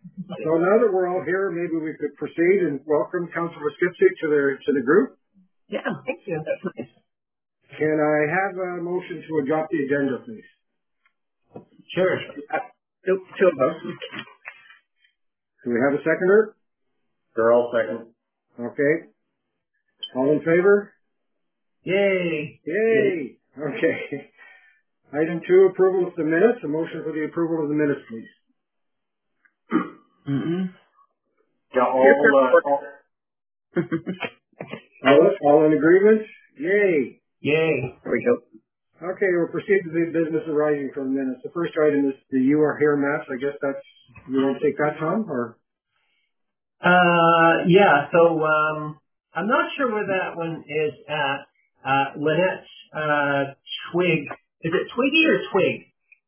So now that we're all here, maybe we could proceed and welcome Councillor Skipsey to the group. Yeah, thank you. That's nice. Can I have a motion to adopt the agenda, please? Sure. Two of us. Do we have a seconder? Girl, second. Okay. All in favor? Yay. Yay. Okay. Item 2, approval of the minutes. A motion for the approval of the minutes, please. Yeah, All in agreement? Yay. Yay. There we go. Okay, we'll proceed to the business arising from minutes. The first item is the You Are Here maps. I guess you want to take that, Tom, or? Yeah, so, I'm not sure where that one is at. Lynette, Twig. Is it Twiggy or Twig?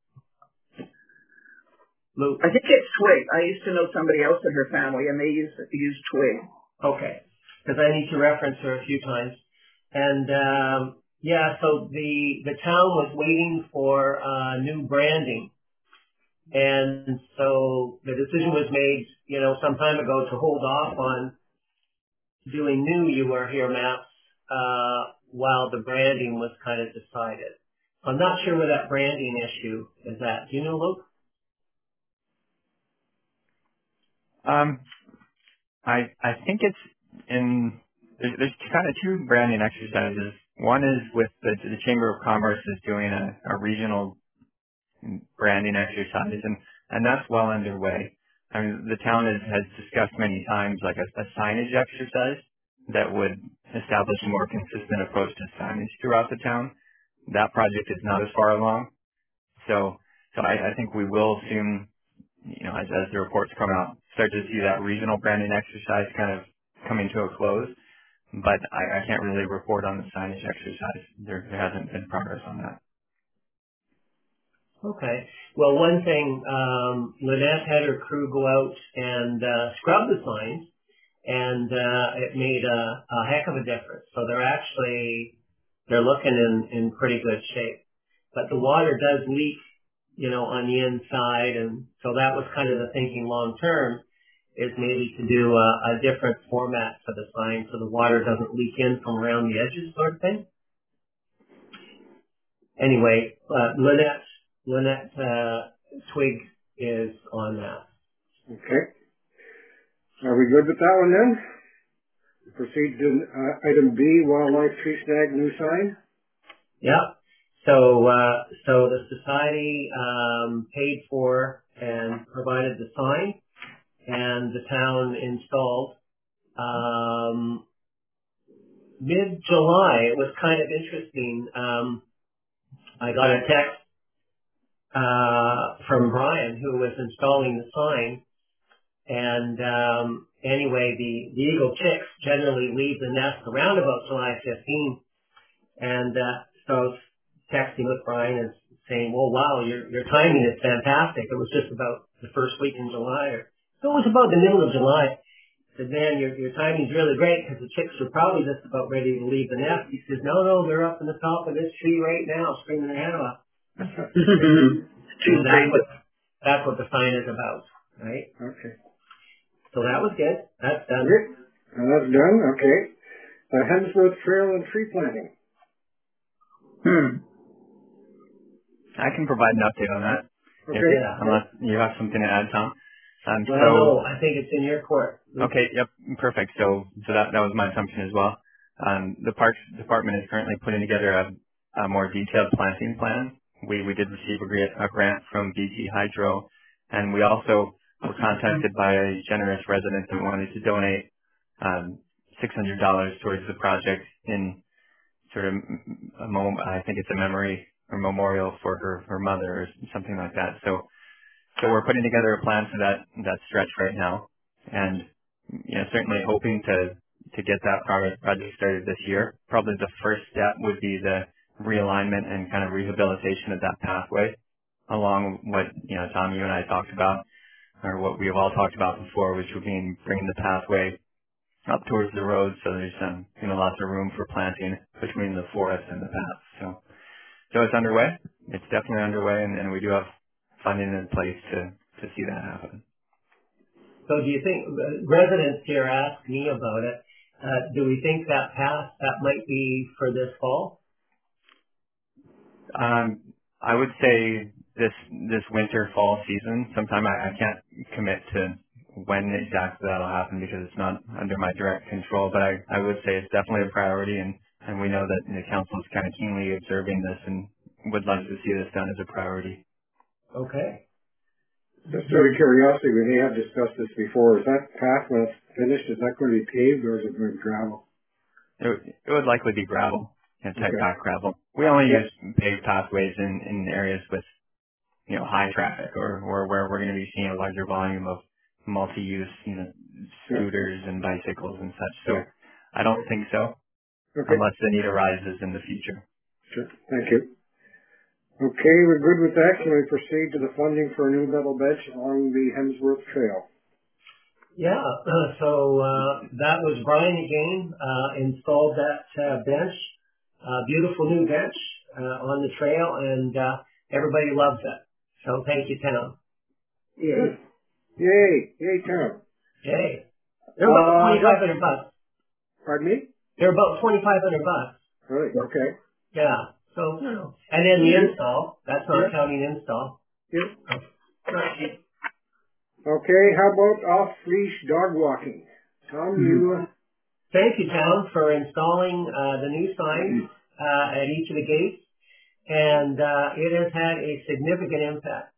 Luke. I think it's Twig. I used to know somebody else in her family, and they use Twig. Okay, because I need to reference her a few times. And yeah, so the town was waiting for new branding, and so the decision was made, some time ago to hold off on doing new You Are Here maps while the branding was kind of decided. So I'm not sure where that branding issue is at. Do you know, Luke? I think it's there's kind of two branding exercises. One is with the Chamber of Commerce is doing a regional branding exercise, and that's well underway. I mean, the town has discussed many times like a signage exercise that would establish a more consistent approach to signage throughout the town. That project is not as far along. So I think we will soon, as the reports come out, start to see that regional branding exercise kind of coming to a close. But I can't really report on the signage exercise. There hasn't been progress on that. Okay. Well, one thing, Lynette had her crew go out and scrub the signs, and it made a heck of a difference. So they're looking in pretty good shape. But the water does leak, on the inside, and so that was kind of the thinking long term, is maybe to do a different format for the sign so the water doesn't leak in from around the edges, sort of thing. Anyway, Lynette Twig is on that. Okay. Are we good with that one then? Proceed to item B, Wildlife Tree Snag new sign. Yeah. So the society paid for and provided the sign, and the town installed. Mid-July, it was kind of interesting. I got a text from Brian, who was installing the sign, and anyway, the eagle chicks generally leave the nest around about July 15th, and so I was texting with Brian and saying, well, wow, your timing is fantastic. It was just about the first week in July, so it was about the middle of July. I said, man, your timing's really great because the chicks are probably just about ready to leave the nest. He says, no, they're up in the top of this tree right now, screaming their head off. So that's what the sign is about, right? Okay. So that was good. That's done. Okay. That's done. Okay. Hemsworth Trail and tree planting. I can provide an update on that. Okay. Unless you have something to add, Tom. No, I think it's in your court. Okay. Yep. Perfect. So that was my assumption as well. The Parks Department is currently putting together a more detailed planting plan. We did receive a grant from BC Hydro, and we also were contacted by a generous resident who wanted to donate $600 towards the project in sort of I think it's a memory or memorial for her mother or something like that. So we're putting together a plan for that stretch right now, and certainly hoping to get that project started this year. Probably the first step would be the realignment and kind of rehabilitation of that pathway, along what Tom, you and I talked about, or what we have all talked about before, which would mean bringing the pathway up towards the road, so there's lots of room for planting between the forest and the path. So it's underway. It's definitely underway, and we do have funding in place to see that happen. So do you think, residents here ask me about it, do we think that might be for this fall? I would say this winter fall season. Sometime I can't commit to when exactly that'll happen because it's not under my direct control. But I would say it's definitely a priority, and we know that the council is kind of keenly observing this and would like to see this done as a priority. Okay. Just out of curiosity, we may have discussed this before. Is that path, when it's finished, is that going to be paved or is it going to be gravel? It would likely be gravel, type Okay. back gravel. We only Yep. use paved pathways in areas with high traffic or where we're going to be seeing a larger volume of multi-use, scooters and bicycles and such. So Yeah. I don't think so, Okay. unless the need arises in the future. Sure. Thank you. Okay, we're good with that. Can we proceed to the funding for a new metal bench along the Hemsworth Trail? Yeah, so that was Brian again, installed that bench, beautiful new bench on the trail, and everybody loves it. So thank you, Tom. Yeah. Yay. Yay, Tom. Yay. They're about $2,500. Pardon me? They're about $2,500. Really? Okay. Yeah. So, and then the install, that's not counting install. Yep. Right. Okay, how about off-leash dog walking? Tom, you... Thank you, Tom, for installing the new signs at each of the gates, and it has had a significant impact.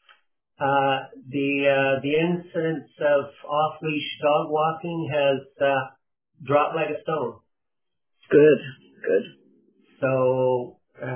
The incidence of off-leash dog walking has dropped like a stone. Good. So,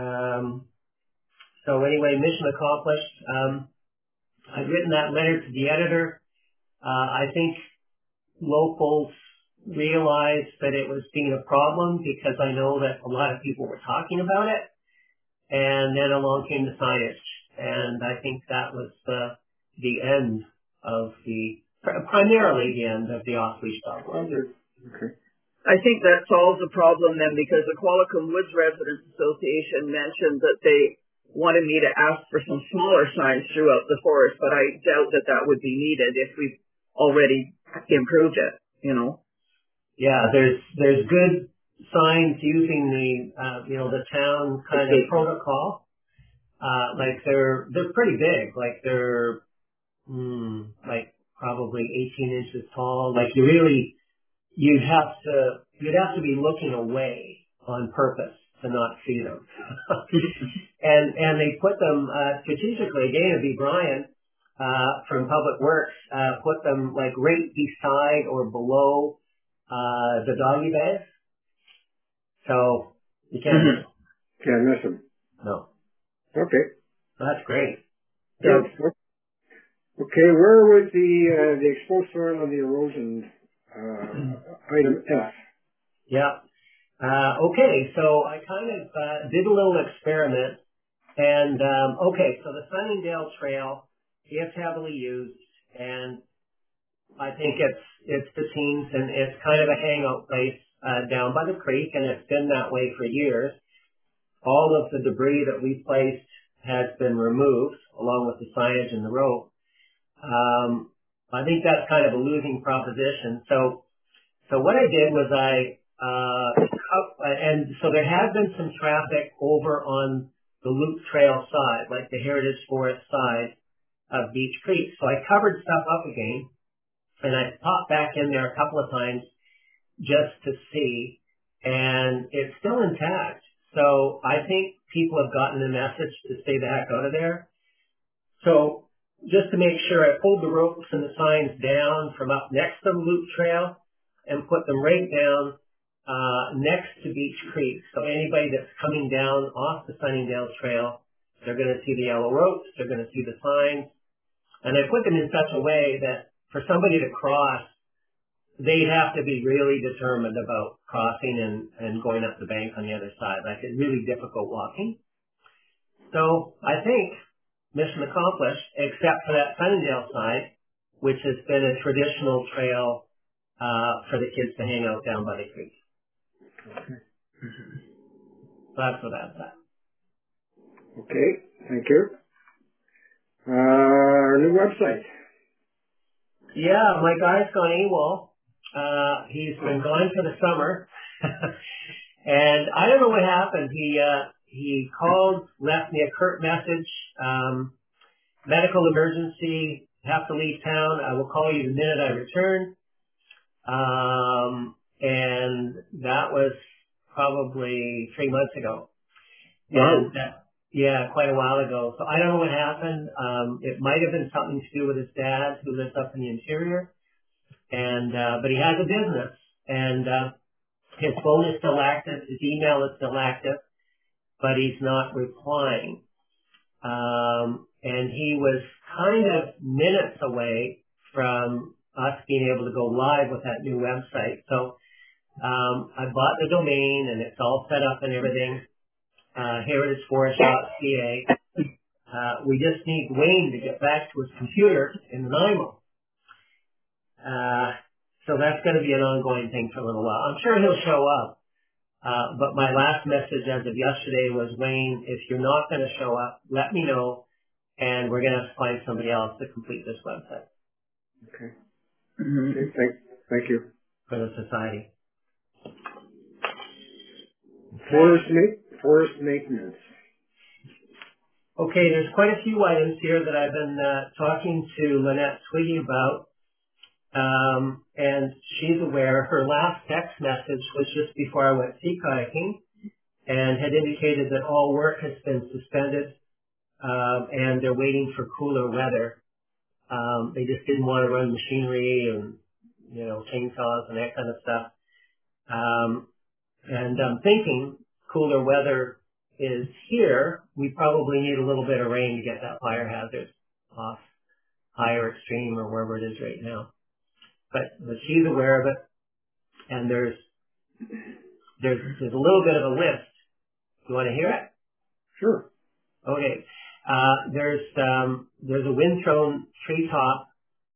anyway, mission accomplished. I've written that letter to the editor. I think locals realized that it was being a problem because I know that a lot of people were talking about it. And then along came the signage. And I think that was the end of primarily the end of the off-leash dog walking. Okay. I think that solves the problem then, because the Qualicum Woods Residents Association mentioned that they wanted me to ask for some smaller signs throughout the forest, but I doubt that would be needed if we've already improved it, Yeah, there's good signs using the town kind of protocol. Like they're pretty big. Like they're like probably 18 inches tall. Like you'd have to be looking away on purpose to not see them. and they put them strategically. Again, it'd be Brian from Public Works put them like right beside or below the doggy beds. So you can't Can't miss them. No. Okay. That's great. Yeah. Okay, where was the exposed soil on the erosion item F? Yeah. Okay, so I kind of did a little experiment, and so the Sunningdale Trail is heavily used, and I think it's the teens, and it's kind of a hangout place down by the creek, and it's been that way for years. All of the debris that we placed has been removed, along with the signage and the rope. I think that's kind of a losing proposition. So what I did was and so there has been some traffic over on the Loop Trail side, like the Heritage Forest side of Beach Creek. So I covered stuff up again, and I popped back in there a couple of times just to see, and it's still intact. So I think people have gotten the message to stay the heck out of there. So just to make sure, I pulled the ropes and the signs down from up next to the Loop Trail and put them right down next to Beach Creek. So anybody that's coming down off the Sunningdale Trail, they're going to see the yellow ropes, they're going to see the signs. And I put them in such a way that for somebody to cross, they'd have to be really determined about crossing and going up the bank on the other side. Like it's really difficult walking. So I think mission accomplished, except for that Sunningdale side, which has been a traditional trail for the kids to hang out down by the creek. So that's what that's at. Okay, thank you. Our new website. Yeah, my guy's gone AWOL. He's been gone for the summer. And I don't know what happened. He called, left me a curt message, medical emergency, have to leave town. I will call you the minute I return. And that was probably 3 months ago. Wow. And, yeah, quite a while ago. So I don't know what happened. It might have been something to do with his dad who lives up in the interior. And, but he has a business and, his phone is still active. His email is still active, but he's not replying. And he was kind of minutes away from us being able to go live with that new website. So, I bought the domain and it's all set up and everything. heritageforest.ca. We just need Wayne to get back to his computer in Nanaimo. So that's going to be an ongoing thing for a little while. I'm sure he'll show up. But my last message as of yesterday was, Wayne, if you're not going to show up, let me know, and we're going to have to find somebody else to complete this website. Okay. Mm-hmm. Okay. Thank you. For the society. Forest maintenance. Okay, there's quite a few items here that I've been talking to Lynette Twiggy about. And she's aware. Her last text message was just before I went sea kayaking and had indicated that all work has been suspended, and they're waiting for cooler weather. They just didn't want to run machinery and, chainsaws and that kind of stuff. And I'm thinking cooler weather is here. We probably need a little bit of rain to get that fire hazard off higher extreme or wherever it is right now. But she's aware of it, and there's a little bit of a list. You want to hear it? Sure. Okay. There's a wind-thrown treetop.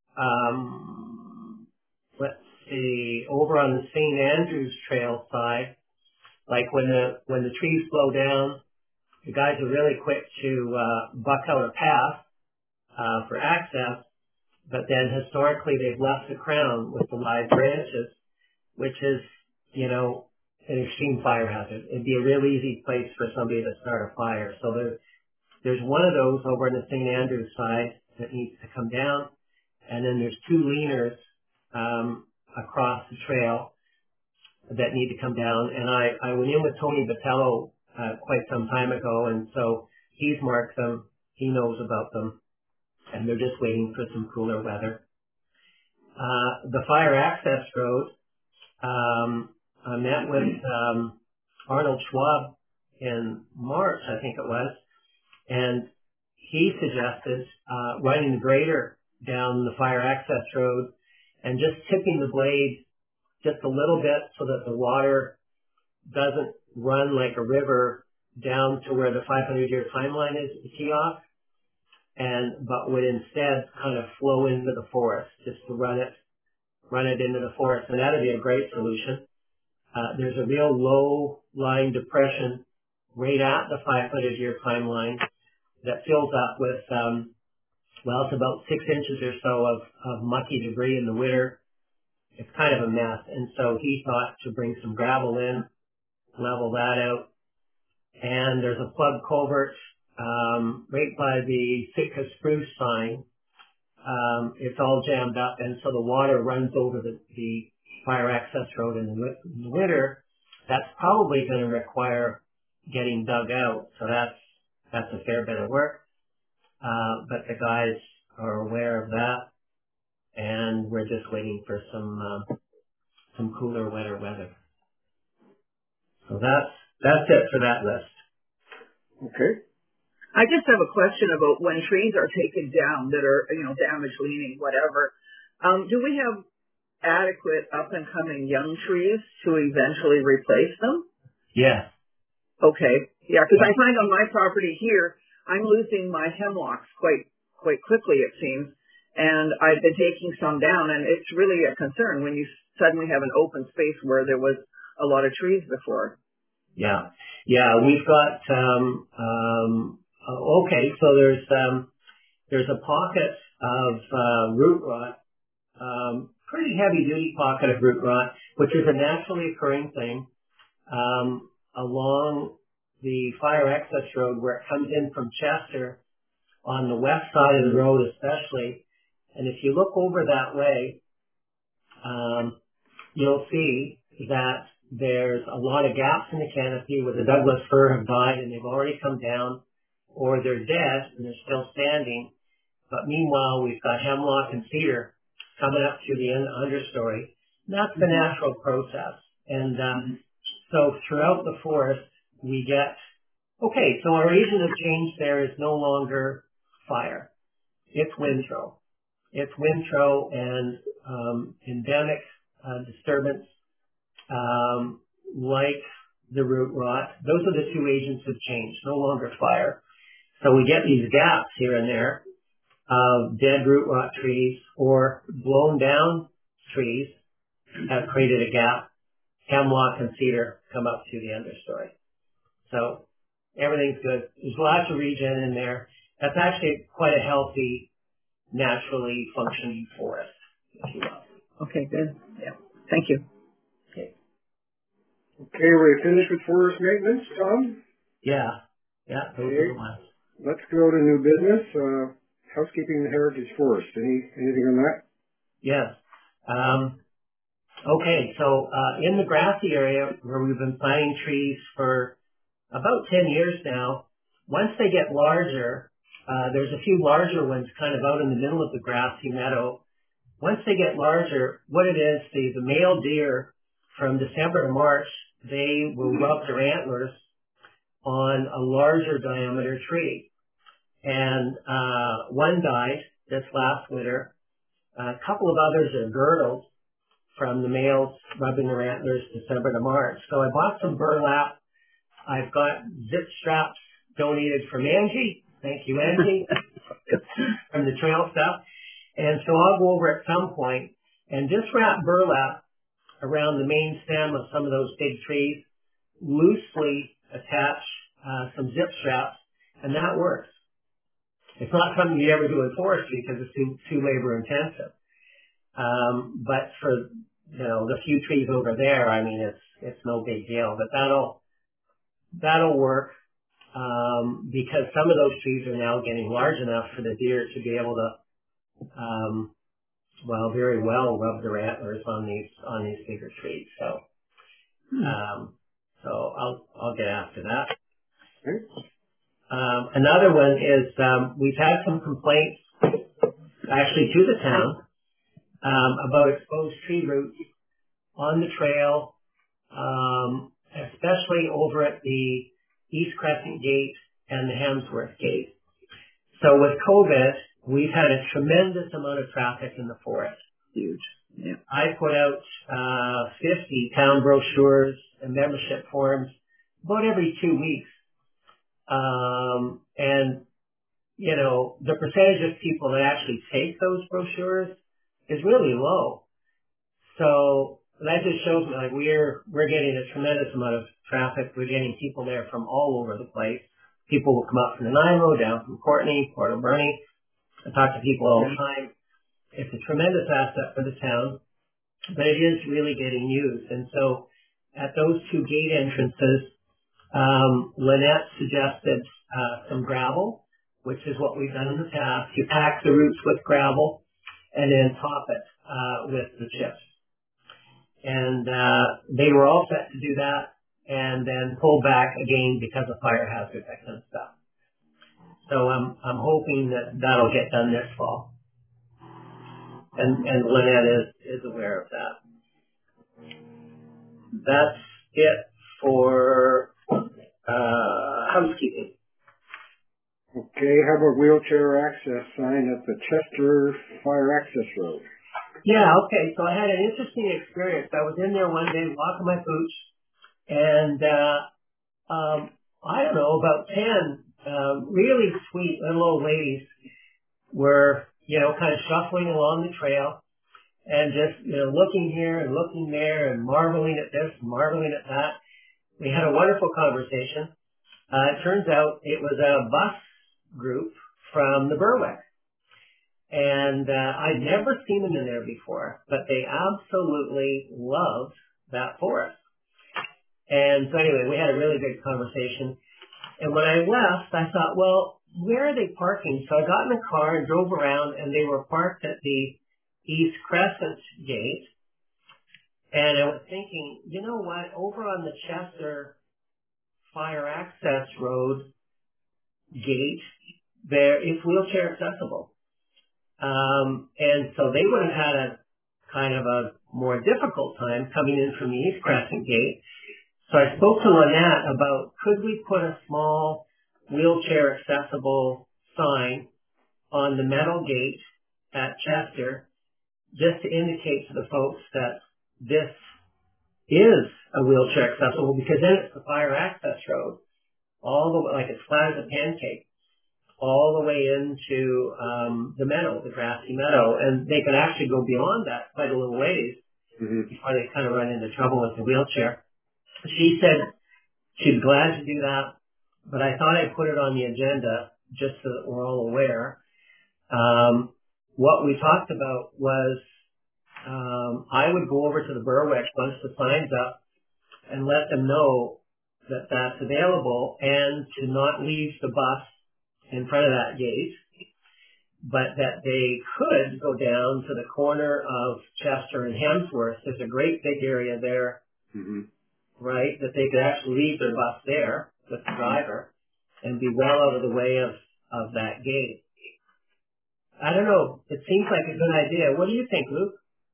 Let's see, over on the St. Andrews Trail side, like when the trees blow down, the guys are really quick to buck out a path for access. But then historically they've left the crown with the live branches, which is, an extreme fire hazard. It'd be a real easy place for somebody to start a fire. So there's one of those over on the St. Andrews side that needs to come down. And then there's two leaners, across the trail that need to come down. And I went in with Tony Botello, quite some time ago. And so he's marked them. He knows about them. And they're just waiting for some cooler weather. The fire access road, I met with Arnold Schwab in March, I think it was, and he suggested running the grader down the fire access road and just tipping the blade just a little bit so that the water doesn't run like a river down to where the 500-year timeline is at the kiosk, but would instead kind of flow into the forest, just to run it into the forest, and that'd be a great solution. There's a real low-lying depression right at the 500-year timeline that fills up with, it's about 6 inches or so of mucky debris in the winter. It's kind of a mess, and so he thought to bring some gravel in, level that out, and there's a plug culvert right by the Sitka spruce sign. It's all jammed up, and so the water runs over the fire access road in the winter. That's probably going to require getting dug out, so that's a fair bit of work. But the guys are aware of that, and we're just waiting for some cooler, wetter weather. So that's it for that list. Okay. I just have a question about when trees are taken down that are, damaged, leaning, whatever. Do we have adequate up-and-coming young trees to eventually replace them? Yeah. Okay. Yeah, because I find on my property here, I'm losing my hemlocks quite quickly, it seems. And I've been taking some down, and it's really a concern when you suddenly have an open space where there was a lot of trees before. Yeah. Yeah, we've got, okay, so there's a pocket of root rot pretty heavy duty pocket of root rot, which is a naturally occurring thing, along the fire access road where it comes in from Chester on the west side of the road especially. And if you look over that way, you'll see that there's a lot of gaps in the canopy where the Douglas fir have died and they've already come down, or they're dead and they're still standing. But meanwhile, we've got hemlock and cedar coming up through the understory. And that's the natural process. And so throughout the forest, we get, okay, so our agent of change there is no longer fire. It's windrow. It's windrow and endemic disturbance like the root rot. Those are the two agents of change, no longer fire. So we get these gaps here and there of dead root rot trees or blown down trees have created a gap. Hemlock and cedar come up to the understory. So everything's good. There's lots of regen in there. That's actually quite a healthy, naturally functioning forest, if you will. Okay, good. Yeah. Thank you. Okay. Okay, we're finished with forest maintenance, Tom? Yeah, those are the ones. Let's go to new business. Housekeeping the Heritage Forest. Anything on that? Yes. Okay, so in the grassy area where we've been planting trees for about 10 years now, once they get larger, there's a few larger ones kind of out in the middle of the grassy meadow. Once they get larger, what it is, the male deer from December to March, they will rub their antlers on a larger diameter tree. And one died this last winter. A couple of others are girdled from the males rubbing their antlers December to March. So I bought some burlap. I've got zip straps donated from Angie. Thank you, Angie, from the trail stuff. And so I'll go over at some point and just wrap burlap around the main stem of some of those big trees, loosely attach some zip straps, and that works. It's not something you ever do in forestry because it's too labor intensive. But for, the few trees over there, I mean, it's no big deal, but that'll work, because some of those trees are now getting large enough for the deer to be able to, very well rub their antlers on these bigger trees. So, I'll get after that. Another one is, we've had some complaints actually to the town, about exposed tree roots on the trail, especially over at the East Crescent Gate and the Hemsworth Gate. So with COVID, we've had a tremendous amount of traffic in the forest. Huge. Yeah. I put out 50 town brochures and membership forms about every 2 weeks. And, the percentage of people that actually take those brochures is really low. So that just shows me like we're getting a tremendous amount of traffic. We're getting people there from all over the place. People will come up from the Nanaimo, down from Courtenay, Port Alberni. I talk to people all the time. It's a tremendous asset for the town, but it is really getting used. And so at those two gate entrances, Lynette suggested some gravel, which is what we've done in the past. You pack the roots with gravel and then top it with the chips. And they were all set to do that and then pull back again because of fire hazard, that kind of stuff. So I'm hoping that'll get done this fall. And Lynette is aware of that. That's it for housekeeping. Okay, how about wheelchair access sign at the Chester Fire Access Road? Yeah, okay, so I had an interesting experience. I was in there one day walking my pooch, and I don't know, about 10 really sweet little old ladies were, kind of shuffling along the trail and just, looking here and looking there and marveling at this and marveling at that. We had a wonderful conversation. It turns out it was a bus group from the Berwick. And I'd never seen them in there before, but they absolutely loved that forest. And so anyway, we had a really good conversation. And when I left, I thought, well, where are they parking? So I got in the car and drove around, and they were parked at the East Crescent gate. And I was thinking, you know what, over on the Chester Fire Access Road gate, there it's wheelchair accessible. And so they would have had a kind of a more difficult time coming in from the East Crescent gate. So I spoke to Lynette about could we put a small wheelchair accessible sign on the metal gate at Chester just to indicate to the folks that this is a wheelchair accessible, because then it's the fire access road all the way, like it's flat as a pancake, all the way into the meadow, the grassy meadow, and they can actually go beyond that quite a little ways before they kind of run into trouble with the wheelchair. She said she's glad to do that, but I thought I'd put it on the agenda just so that we're all aware. What we talked about was I would go over to the Berwick once the sign's up and let them know that that's available, and to not leave the bus in front of that gate, but that they could go down to the corner of Chester and Hemsworth. There's a great big area there, right, that they could actually leave their bus there with the driver and be well out of the way of that gate. I don't know. It seems like a good idea. What do you think, Luke?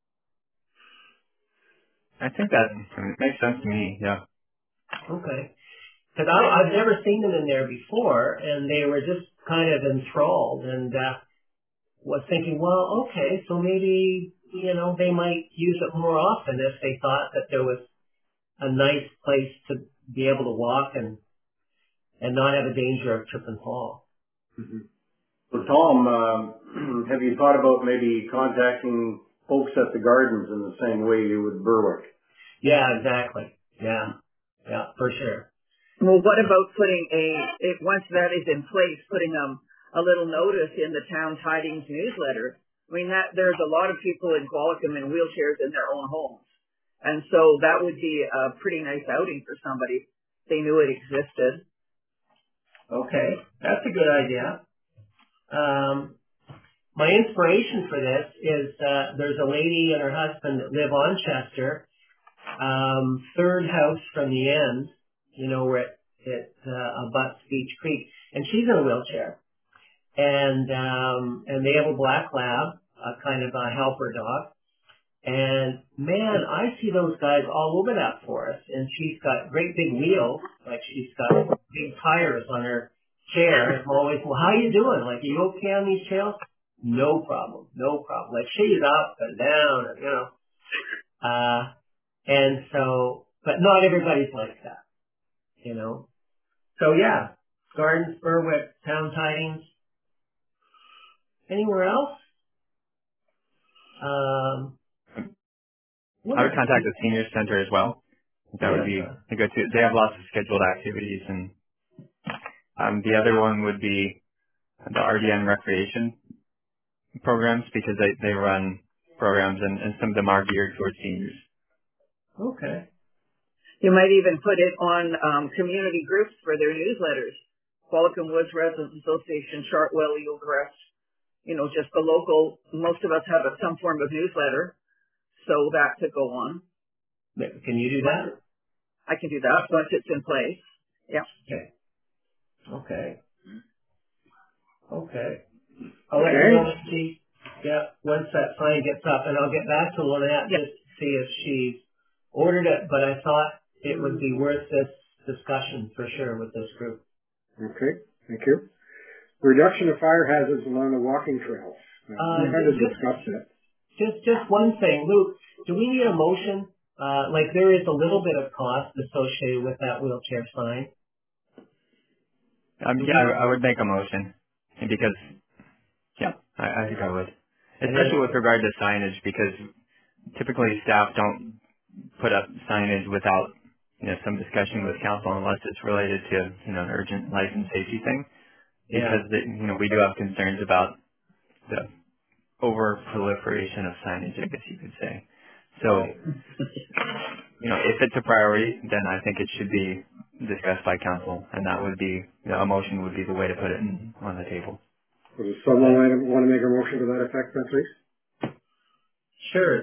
I think that makes sense to me, yeah. Okay. Because I've never seen them in there before, and they were just kind of enthralled, and was thinking, well, okay, so maybe, they might use it more often if they thought that there was a nice place to be able to walk and not have a danger of trip and fall. So Tom, have you thought about maybe contacting folks at the gardens in the same way you would Berwick? Yeah, exactly. Yeah, for sure. Well, what about putting once that is in place, putting a little notice in the town tidings newsletter? I mean, there's a lot of people in Qualicum in wheelchairs in their own homes. And so that would be a pretty nice outing for somebody if they knew it existed. Okay, that's a good idea. My inspiration for this is there's a lady and her husband that live on Chester, third house from the end, where it abuts Beach Creek, and she's in a wheelchair, and they have a black lab, a kind of a helper dog, and man, I see those guys all over that forest, and she's got great big wheels, like she's got big tires on her chair. I'm always, well, how you doing? Like, are you okay on these trails? No problem. Like, she's up and down, and and so, but not everybody's like that, So yeah, Gardens, Berwick, town tidings. Anywhere else? I would contact the senior center as well. That would be a good too. They have lots of scheduled activities, and the other one would be the RDN recreation programs, because they run programs and some of them are geared towards seniors. Okay. You might even put it on community groups for their newsletters. Qualicum Woods Residents Association, Chartwell, Eelgrass, just the local. Most of us have some form of newsletter, so that could go on. Can you do that? I can do that once it's in place. Yeah. Okay. I'll let you know, see, once that sign gets up, and I'll get back to Lynette just to see if she's ordered it, but I thought it would be worth this discussion for sure with this group. Okay, thank you. Reduction of fire hazards along the walking trails. We kind of discussed that. Just one thing, Luke, do we need a motion? Like there is a little bit of cost associated with that wheelchair sign. I would make a motion, because, I think I would. Especially with regard to signage, because typically staff don't put up signage without, some discussion with council unless it's related to, an urgent life and safety thing. Because, we do have concerns about the over proliferation of signage, I guess you could say. So, Right. if it's a priority, then I think it should be discussed by council, and that would be, a motion would be the way to put it on the table. Does someone want to make a motion to that effect, then, please? Sure.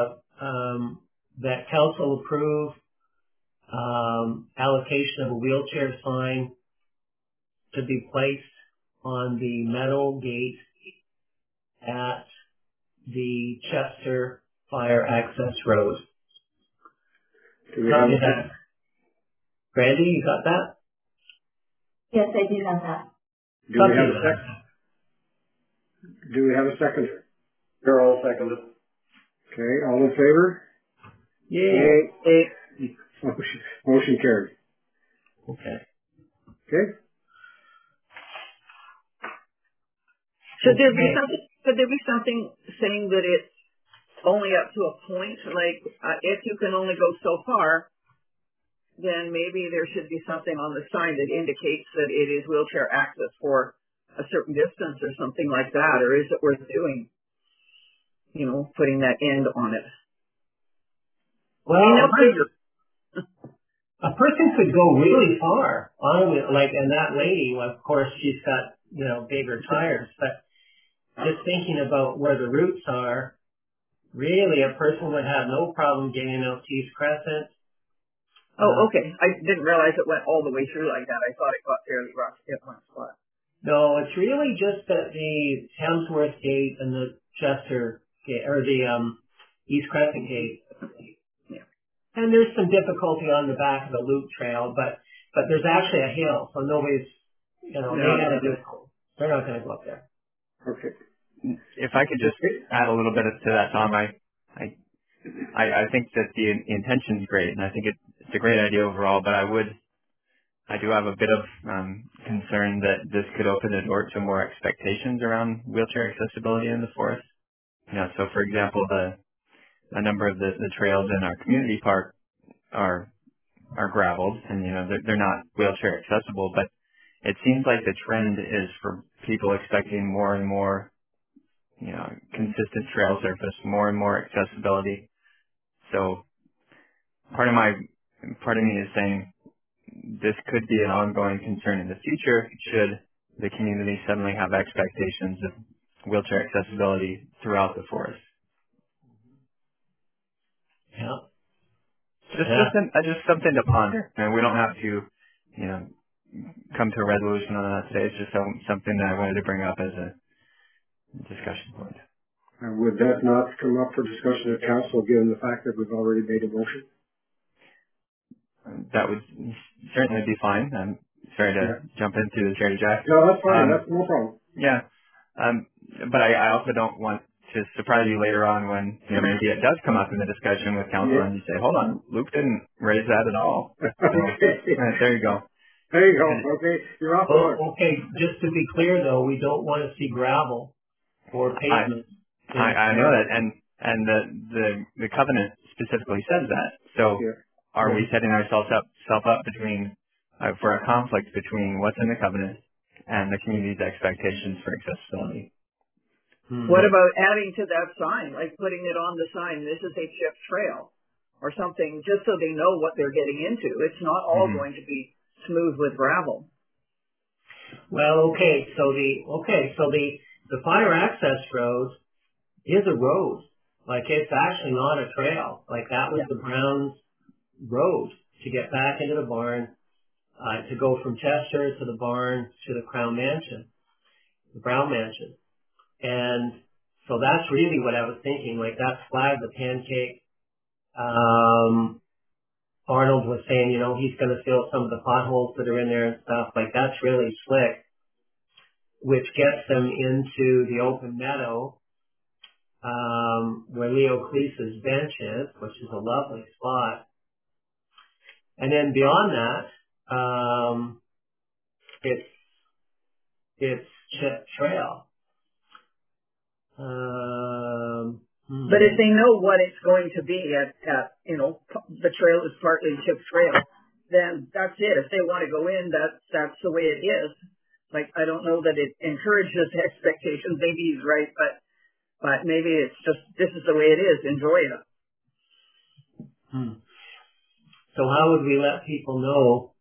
That council approve allocation of a wheelchair sign to be placed on the metal gate at the Chester Fire Access Road. Do we have Copy that. Brandy, you got that? Yes, I do have that. Do we have a second? Do we have a seconder? Sure, I'll second it. Okay, all in favor? Yay. Motion carried. Okay. Okay. Should there be something saying that it's only up to a point? Like, if you can only go so far, then maybe there should be something on the sign that indicates that it is wheelchair access for a certain distance or something like that. Or is it worth doing? Putting that end on it. Well, a person could go really far on it, and that lady, of course, she's got, bigger tires, but just thinking about where the routes are, really a person would have no problem getting out to East Crescent. Oh, okay. I didn't realize it went all the way through like that. I thought it got fairly rough at one spot. No, it's really just at the Thamesworth Gate and the Chester Gate, or the East Crescent Gate. Yeah. And there's some difficulty on the back of the loop trail, but there's actually a hill, so nobody's, they're not going to go up there. Okay. If I could just add a little bit to that, Tom, I think that the intention is great, and I think it's a great idea overall, but I do have a bit of concern that this could open the door to more expectations around wheelchair accessibility in the forest. So for example, a number of the trails in our community park are graveled, and they're not wheelchair accessible, but it seems like the trend is for people expecting more and more, consistent trail surface, more and more accessibility. So part of me is saying this could be an ongoing concern in the future should the community suddenly have expectations of wheelchair accessibility throughout the forest. Yeah. Just something to ponder. And we don't have to, come to a resolution on that today. It's just something that I wanted to bring up as a discussion point. And would that not come up for discussion at council, given the fact that we've already made a motion? That would certainly be fine. I'm sorry to jump into the chair to Jack. No, that's fine. That's no problem. Yeah. But I also don't want to surprise you later on when, maybe it does come up in the discussion with council and you say, hold on, Luke didn't raise that at all. So, there you go. There you go. Okay. You're off the hook. Okay. Just to be clear, though, we don't want to see gravel or pavement. I know that, and the covenant specifically says that. So, are we setting ourselves up between for a conflict between what's in the covenant and the community's expectations for accessibility? What about adding to that sign, like putting it on the sign, this is a chip trail or something, just so they know what they're getting into? It's not all going to be smooth with gravel. Well, okay. So the fire access road is a road. Like, it's actually not a trail. Like, that was the Browns road to get back into the barn, to go from Chester to the barn to the Crown Mansion, the Brown Mansion. And so that's really what I was thinking. Like, that flag, the pancake, Arnold was saying, he's going to fill some of the potholes that are in there and stuff. Like, that's really slick, which gets them into the open meadow, where Leo Cleese's bench is, which is a lovely spot. And then beyond that, it's Chip Trail. But if they know what it's going to be at the trail is partly Chip Trail, then that's it. If they want to go in, that's the way it is. Like, I don't know that it encourages expectations. Maybe he's right, but But maybe it's just, this is the way it is. Enjoy it. So how would we let people know?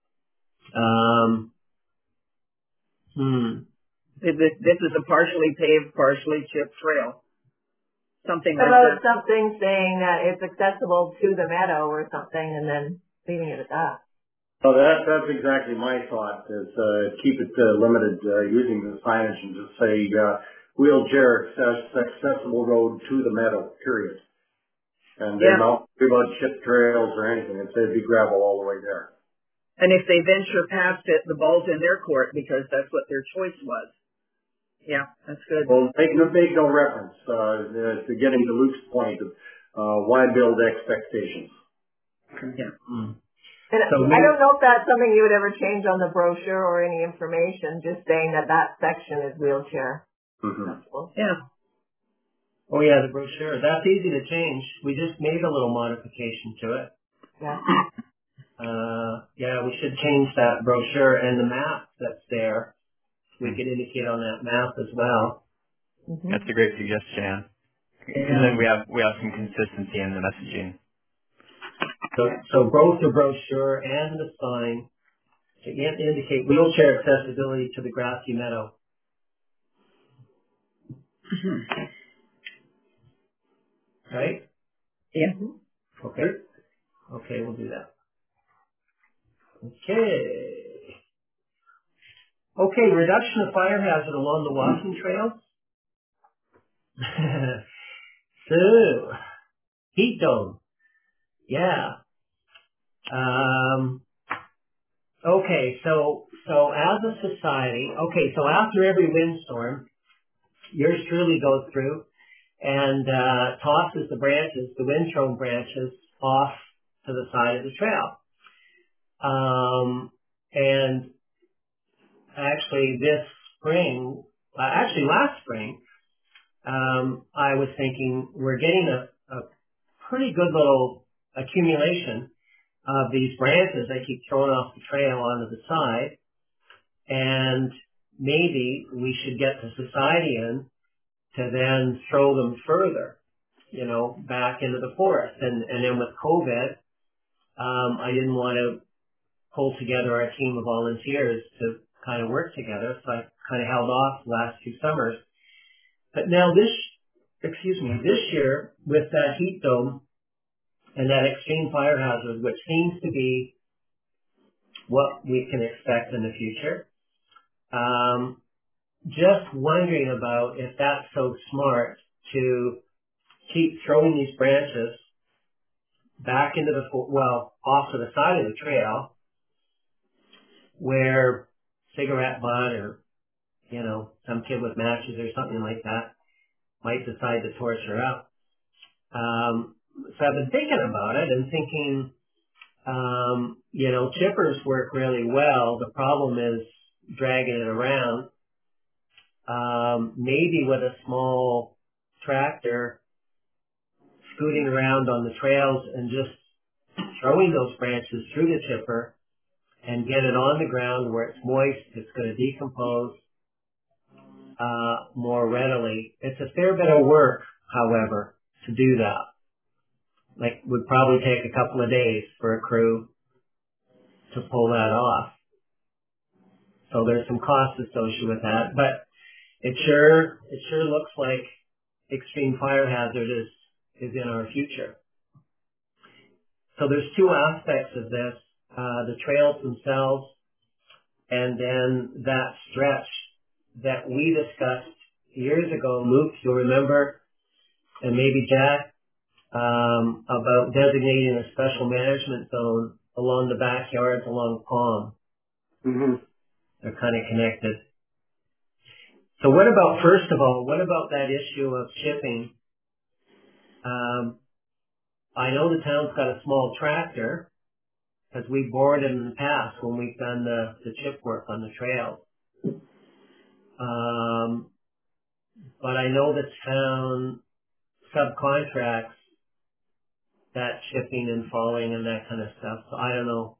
This is a partially paved, partially chipped trail. Something like About that. something saying that it's accessible to the meadow or something, and then leaving it at that. So that's exactly my thought, is keep it limited using the signage and just say wheelchair accessible road to the meadow, period. And then not worry about chip trails or anything. It'd be gravel all the way there. And if they venture past it, the ball's in their court because that's what their choice was. Yeah, that's good. Well, make no reference to getting to Luke's point of why build expectations. Yeah. And I don't know if that's something you would ever change on the brochure or any information, just saying that that section is wheelchair accessible. Yeah. Oh yeah, the brochure. That's easy to change. We just made a little modification to it. Yeah. Yeah, we should change that brochure and the map that's there. We could indicate on that map as well. That's a great suggestion. Yeah. And then we have some consistency in the messaging. So both the brochure and the sign to indicate wheelchair accessibility to the grassy meadow. Right? Yeah. Okay. Okay, we'll do that. Okay. Okay, reduction of fire hazard along the walking trails. So, heat dome. Yeah. Okay, so as a society, so after every windstorm, yours truly goes through and tosses the branches, the wind-thrown branches, off to the side of the trail. And actually last spring, I was thinking we're getting a pretty good little accumulation of these branches that keep throwing off the trail onto the side, and maybe we should get the society in to then throw them further, back into the forest. And then with COVID, I didn't want to pull together our team of volunteers to kind of work together, so I kind of held off the last 2 summers. But now this year, with that heat dome and that extreme fire hazard, which seems to be what we can expect in the future, just wondering about if that's so smart to keep throwing these branches back into off to the side of the trail where cigarette butt or, some kid with matches or something like that might decide to torch her up. So I've been thinking about it and thinking, chippers work really well. The problem is dragging it around. Maybe with a small tractor scooting around on the trails and just throwing those branches through the chipper and get it on the ground where it's moist, it's going to decompose more readily. It's a fair bit of work, however, to do that. Would probably take a couple of days for a crew to pull that off. So there's some costs associated with that, but it sure looks like extreme fire hazard is in our future. So there's 2 aspects of this, the trails themselves and then that stretch that we discussed years ago, Luke, you'll remember, and maybe Jack, about designating a special management zone along the backyards along Palm. Mm-hmm. They're kind of connected. So first of all, what about that issue of chipping? I know the town's got a small tractor because we bored it in the past when we've done the chip work on the trail. But I know the town subcontracts that chipping and falling and that kind of stuff. So I don't know.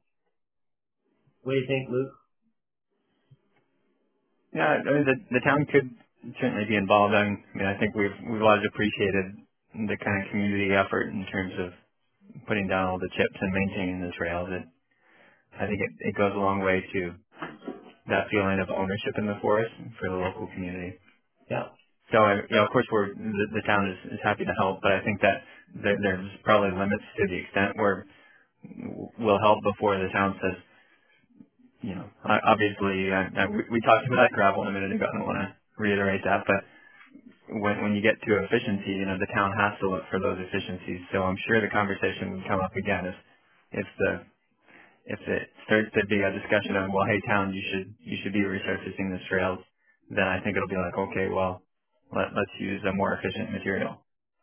What do you think, Luke? Yeah, I mean, the town could certainly be involved. I mean, I think we've always appreciated the kind of community effort in terms of putting down all the chips and maintaining the trails. I think it goes a long way to that feeling of ownership in the forest for the local community. Yeah. So, of course, the town is happy to help, but I think that there's probably limits to the extent where we'll help before the town says, obviously, we talked about gravel a minute ago. I don't want to reiterate that, but when you get to efficiency, the town has to look for those efficiencies. So I'm sure the conversation would come up again if it starts to be a discussion of, well, hey, town, you should be resurfacing the trails. Then I think it'll be like, okay, well, let's use a more efficient material.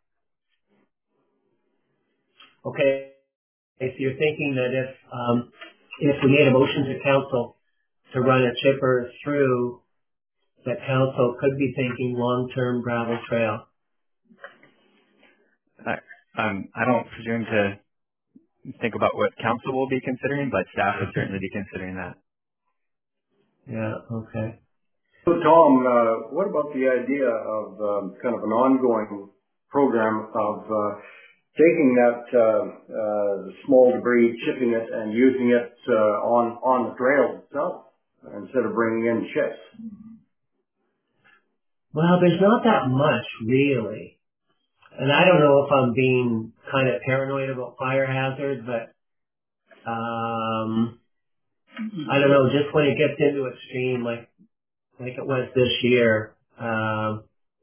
Okay. So you're thinking that if we made a motion to council to run a chipper through, that council could be thinking long-term gravel trail. I don't presume to think about what council will be considering, but staff would certainly be considering that. Yeah, okay. So Tom, what about the idea of kind of an ongoing program of taking that small debris, chipping it, and using it on the trail itself instead of bringing in chips? Well, there's not that much, really. And I don't know if I'm being kind of paranoid about fire hazard, but I don't know, just when it gets into extreme, like it was this year, I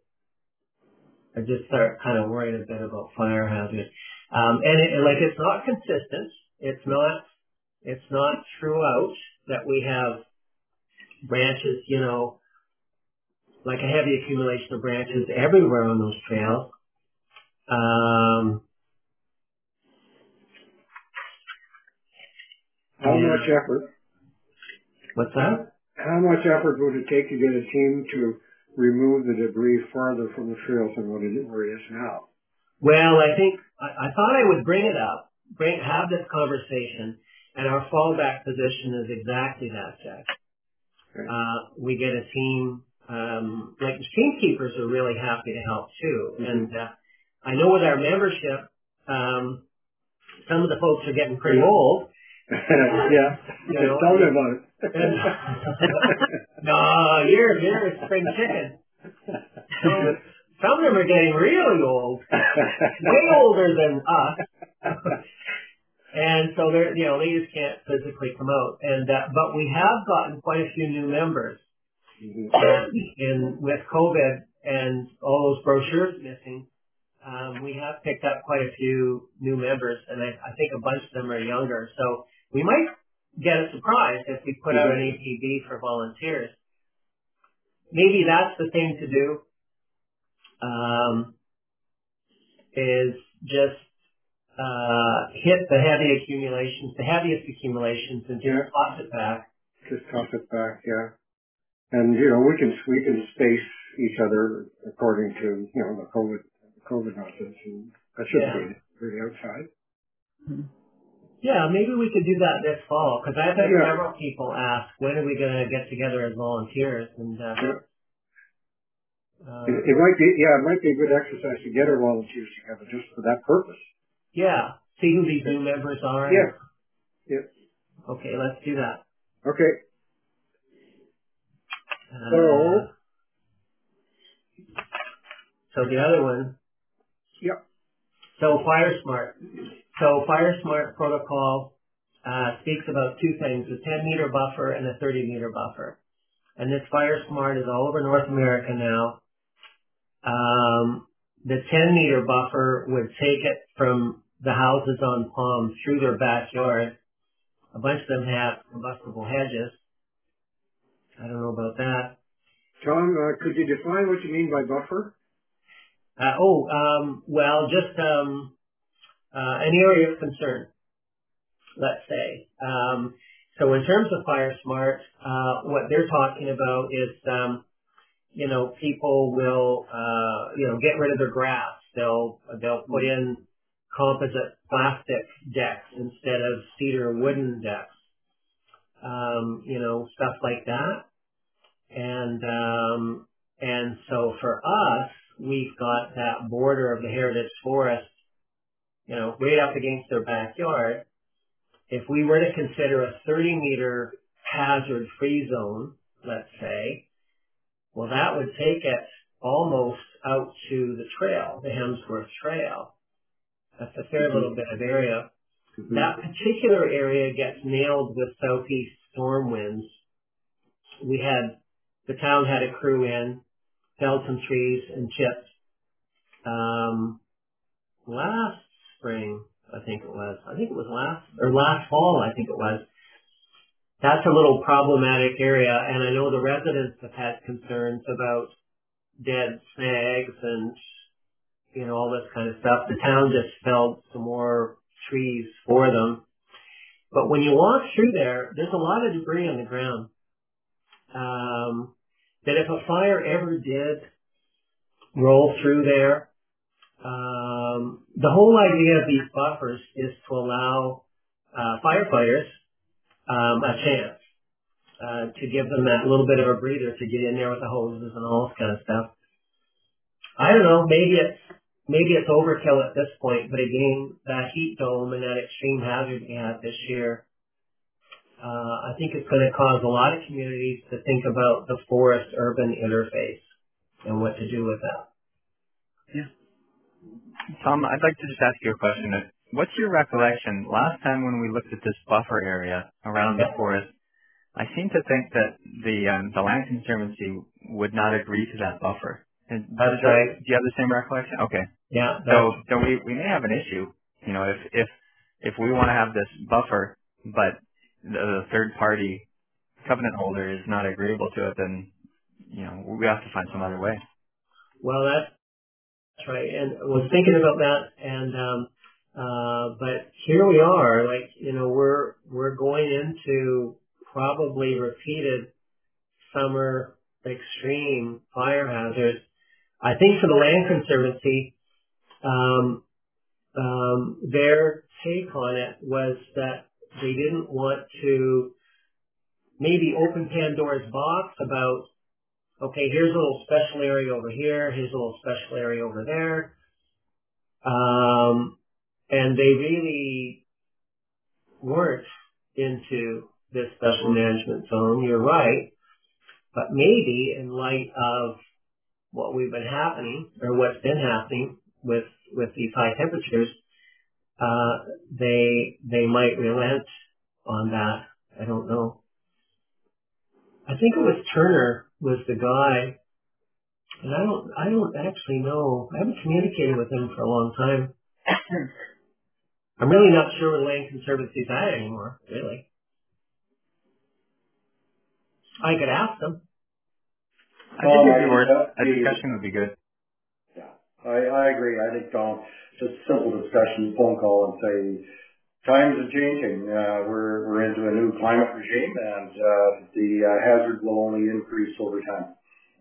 just start kind of worried a bit about fire hazard. And it's not consistent. It's not throughout that we have branches, like a heavy accumulation of branches everywhere on those trails. How much effort? What's that? How much effort would it take to get a team to remove the debris farther from the trails than where it is now? Well, I think I thought I would bring it up, have this conversation, and our fallback position is exactly that, Jack. Okay. We get a team, like the team keepers are really happy to help too. Mm-hmm. And I know with our membership, some of the folks are getting pretty old. Yeah, tell me about it. No, you're a spring chicken. Some of them are getting really old, way older than us. And so they're, they just can't physically come out. And, but we have gotten quite a few new members. Mm-hmm. With COVID and all those brochures missing, we have picked up quite a few new members, and I think a bunch of them are younger. So we might get a surprise if we put out an APB for volunteers. Maybe that's the thing to do, is just hit the heaviest accumulations and just toss it back. Just toss it back, yeah. And, we can space each other according to, the COVID nonsense, and that shouldn't be really outside. Mm-hmm. Yeah, maybe we could do that this fall, because I've had several people ask, when are we going to get together as volunteers? And it might be a good exercise to get our volunteers together just for that purpose. Yeah, see who these new members are. Yeah. Okay, let's do that. Okay. So the other one. Yep. So FireSmart protocol speaks about two things: a 10-meter buffer and a 30-meter buffer. And this FireSmart is all over North America now. The 10-meter buffer would take it from the houses on Palm through their backyard. A bunch of them have combustible hedges. I don't know about that. Tom, could you define what you mean by buffer? Well, just an area of concern, let's say. So in terms of FireSmart, what they're talking about is, people will, get rid of their grass. They'll put in composite plastic decks instead of cedar wooden decks. Stuff like that. And And so for us, we've got that border of the Heritage Forest, right up against their backyard. If we were to consider a 30-meter hazard-free zone, let's say, well, that would take it almost out to the trail, the Hemsworth Trail. That's a fair little bit of area. That particular area gets nailed with southeast storm winds. The town had a crew in, felled some trees and chipped. Last spring, I think it was last fall, I think it was. That's a little problematic area, and I know the residents have had concerns about dead snags and, all this kind of stuff. The town just felled some more trees for them. But when you walk through there's a lot of debris on the ground. That if a fire ever did roll through there, the whole idea of these buffers is to allow firefighters a chance to give them that little bit of a breather to get in there with the hoses and all this kind of stuff. I don't know, maybe it's overkill at this point, but again, that heat dome and that extreme hazard we had this year, I think it's going to cause a lot of communities to think about the forest-urban interface and what to do with that. Yeah. Tom, I'd like to just ask you a question. What's your recollection? Last time when we looked at this buffer area around the forest, I seem to think that the Land Conservancy would not agree to that buffer. That's right. Do you have the same recollection? Okay. Yeah. So we may have an issue. If we want to have this buffer, but the third party covenant holder is not agreeable to it, then we have to find some other way. Well, that's right. And I was thinking about that, and but here we are. We're going into probably repeated summer extreme fire hazards. I think for the Land Conservancy, their take on it was that they didn't want to maybe open Pandora's box about, okay, here's a little special area over here, here's a little special area over there. And they really weren't into this special management zone, you're right. But maybe in light of what's been happening with these high temperatures, they might relent on that. I don't know. I think it was Turner was the guy, and I don't actually know. I haven't communicated with him for a long time. I'm really not sure where the Land Conservancy's at anymore, really. I could ask them. I think it'd be worth a discussion would be good. Yeah, I agree. I think just simple discussion, phone call, and say times are changing. We're into a new climate regime, and the hazard will only increase over time.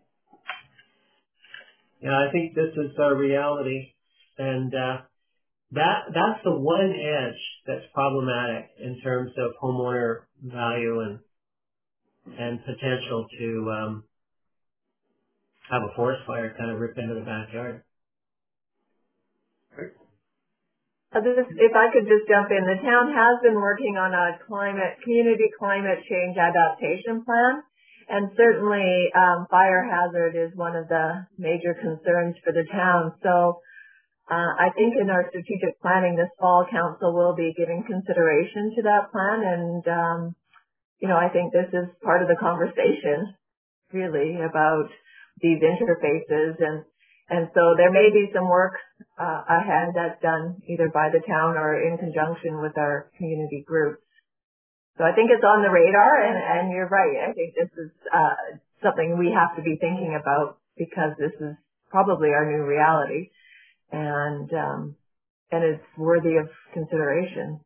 Yeah, I think this is our reality, and that's the one edge that's problematic in terms of homeowner value and potential to have a forest fire kind of rip into the backyard. If I could just jump in, the town has been working on a community climate change adaptation plan, and certainly fire hazard is one of the major concerns for the town. So I think in our strategic planning this fall, council will be giving consideration to that plan, and I think this is part of the conversation, really, about these interfaces, and so there may be some work ahead that's done either by the town or in conjunction with our community groups. So I think it's on the radar, and you're right. I think this is something we have to be thinking about because this is probably our new reality, and it's worthy of consideration.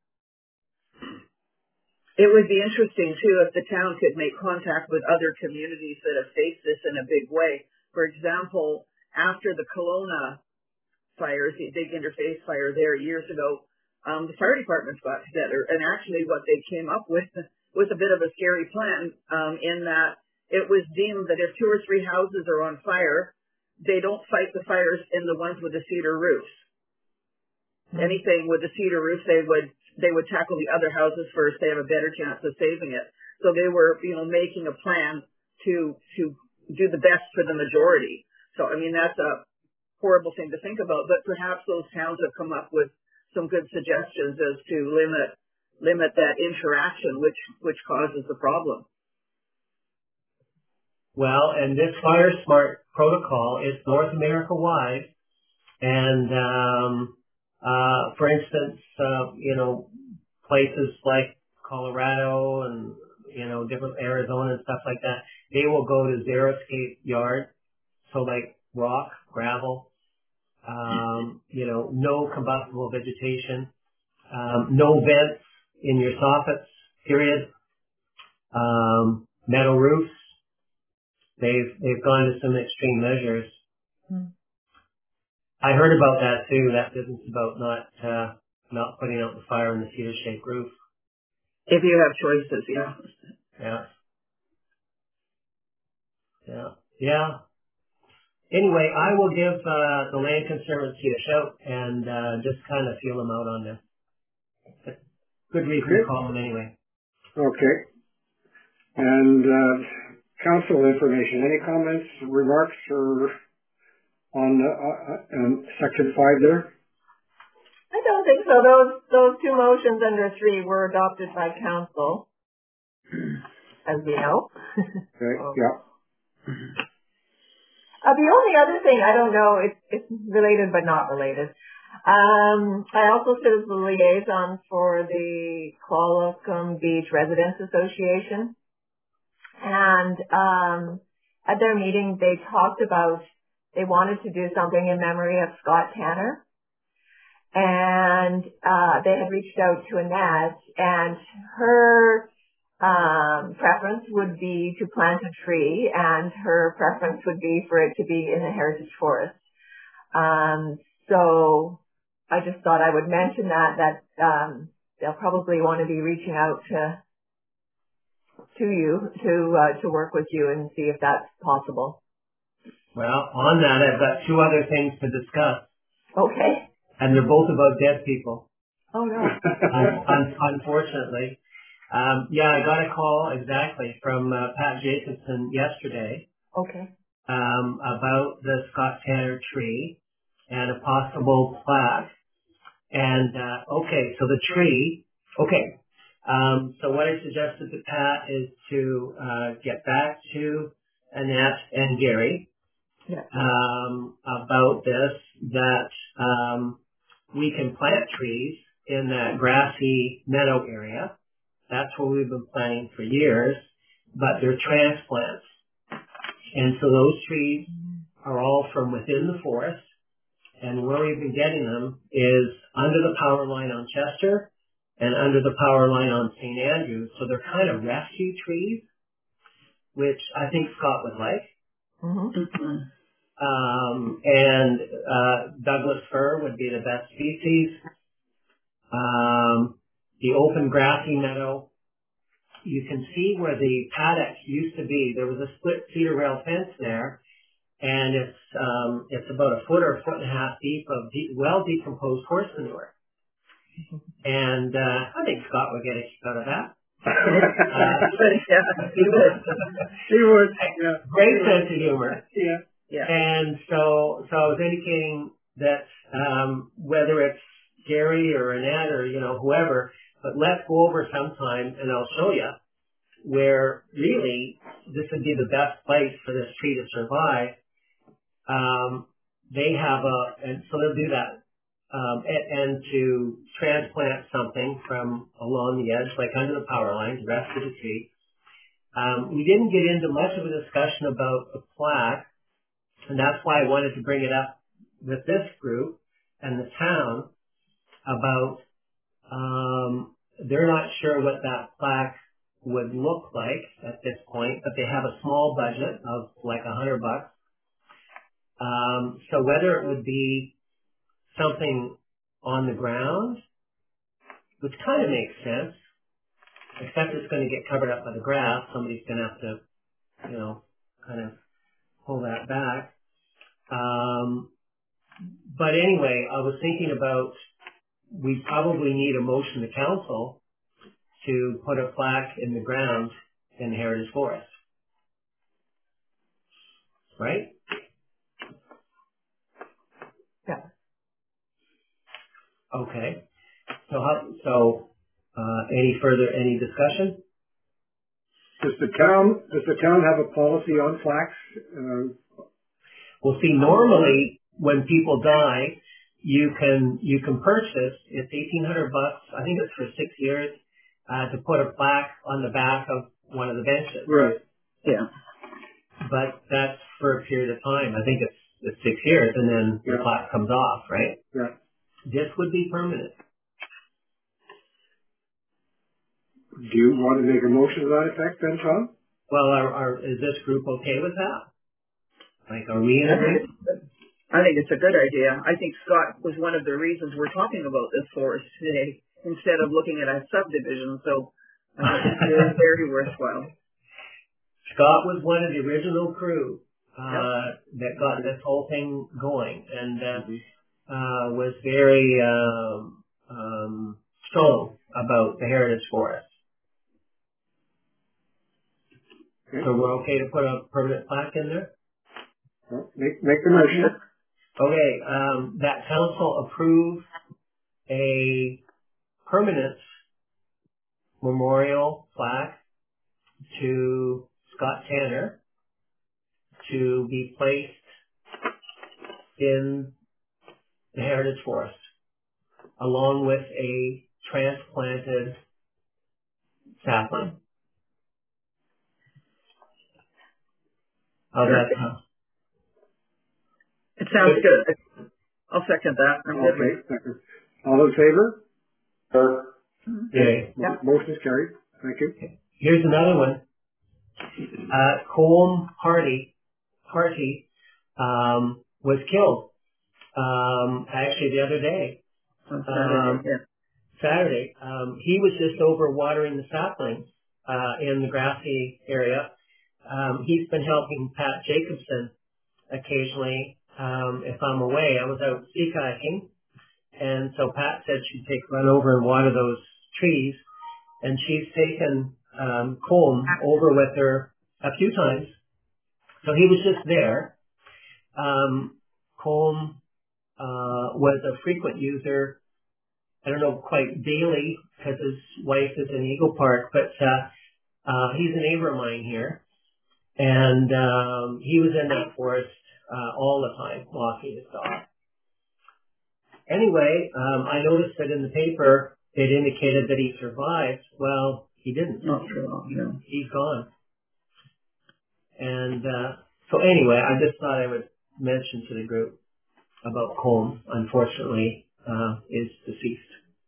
It would be interesting, too, if the town could make contact with other communities that have faced this in a big way. For example, after the Kelowna fires, the big interface fire there years ago, the fire departments got together, and actually what they came up with was a bit of a scary plan in that it was deemed that if 2 or 3 houses are on fire, they don't fight the fires in the ones with the cedar roofs. Anything with the cedar roof, they would tackle the other houses first. They have a better chance of saving it. So they were, making a plan to do the best for the majority. So, I mean, that's a horrible thing to think about, but perhaps those towns have come up with some good suggestions as to limit that interaction, which causes the problem. Well, and this Fire Smart protocol is North America wide, and for instance, places like Colorado and different Arizona and stuff like that, they will go to zero escape yard, so like rock, gravel, no combustible vegetation, no vents in your soffits, period, metal roofs. They've gone to some extreme measures. I heard about that too. That business about not putting out the fire in the cedar shake roof. If you have choices, Yeah. Anyway, I will give the Land Conservancy a shout and just kind of feel them out on this. Good reason to call them anyway. Okay. And council information. Any comments, remarks, or on section 5 there? I don't think so. Those 2 motions under 3 were adopted by council, as we know. Okay. Yeah. The only other thing, I don't know, it's related but not related. I also sit as the liaison for the Qualicum Beach Residents Association. And at their meeting, they talked about they wanted to do something in memory of Scott Tanner. And they had reached out to Annette, and her preference would be to plant a tree, and her preference would be for it to be in the heritage forest. So I just thought I would mention that they'll probably want to be reaching out to you to work with you and see if that's possible. Well, on that, I've got 2 other things to discuss. Okay. And they're both about dead people. Oh, no. Unfortunately. I got a call exactly from Pat Jacobson yesterday. Okay. About the Scott Tanner tree and a possible plaque. And, so the tree, so what I suggested to Pat is to get back to Annette and Gary about this, that we can plant trees in that grassy meadow area. That's what we've been planting for years, but they're transplants. And so those trees are all from within the forest, and where we've been getting them is under the power line on Chester and under the power line on St. Andrews. So they're kind of rescue trees, which I think Scott would like. Mm-hmm. And Douglas fir would be the best species. The open grassy meadow, you can see where the paddock used to be. There was a split cedar rail fence there, and it's about a foot or a foot and a half deep of well decomposed horse manure. And I think Scott would get a kick out of that. He would. Yeah. Great sense of humor. Yeah. Yeah. And so I was indicating that whether it's Gary or Annette or whoever, but let's go over sometime and I'll show you where really this would be the best place for this tree to survive. They have and so they'll do that. And to transplant something from along the edge, like under the power line, to rescue the tree. We didn't get into much of a discussion about the plaque, and that's why I wanted to bring it up with this group and the town about they're not sure what that plaque would look like at this point, but they have a small budget of like $100. So whether it would be something on the ground, which kind of makes sense, except it's going to get covered up by the grass. Somebody's going to have to kind of pull that back. But anyway, I was thinking about we probably need a motion to council to put a plaque in the ground in the Heritage Forest. Right? Yeah. Okay. So any discussion? Does the town have a policy on plaques? Well, see, normally when people die, you can purchase. It's $1,800. I think it's for 6 years to put a plaque on the back of one of the benches. Right. Yeah. But that's for a period of time. I think it's 6 years, and then the plaque comes off, right? Yeah. This would be permanent. Do you want to make a motion to that effect then, Tom? Well, is this group okay with that? Like, are we in agreement? I think it's a good idea. I think Scott was one of the reasons we're talking about this forest today instead of looking at a subdivision. So I think it's very, very worthwhile. Scott was one of the original crew that got this whole thing going, and was very strong about the Heritage Forest. Okay. So we're okay to put a permanent plaque in there? Well, make the motion. Okay, that council approve a permanent memorial plaque to Scott Tanner to be placed in the Heritage Forest, along with a transplanted sapling. How's that sound? It sounds good. I'll second that. Okay. Second. All in favor? Yay. Motion is carried. Thank you. Here's another one. Colm Harty was killed actually the other day. Saturday. He was just over watering the saplings in the grassy area. He's been helping Pat Jacobson occasionally if I'm away. I was out sea kayaking, and so Pat said she'd run over and water those trees, and she's taken Colm over with her a few times. So he was just there. Colm was a frequent user. I don't know quite daily because his wife is in Eagle Park, but he's a neighbor of mine here, and he was in that forest all the time walking his dog. Anyway, I noticed that in the paper it indicated that he survived. Well, he didn't. Not for long, no. He's gone. And so anyway, I just thought I would mention to the group about Colm. Unfortunately, is deceased.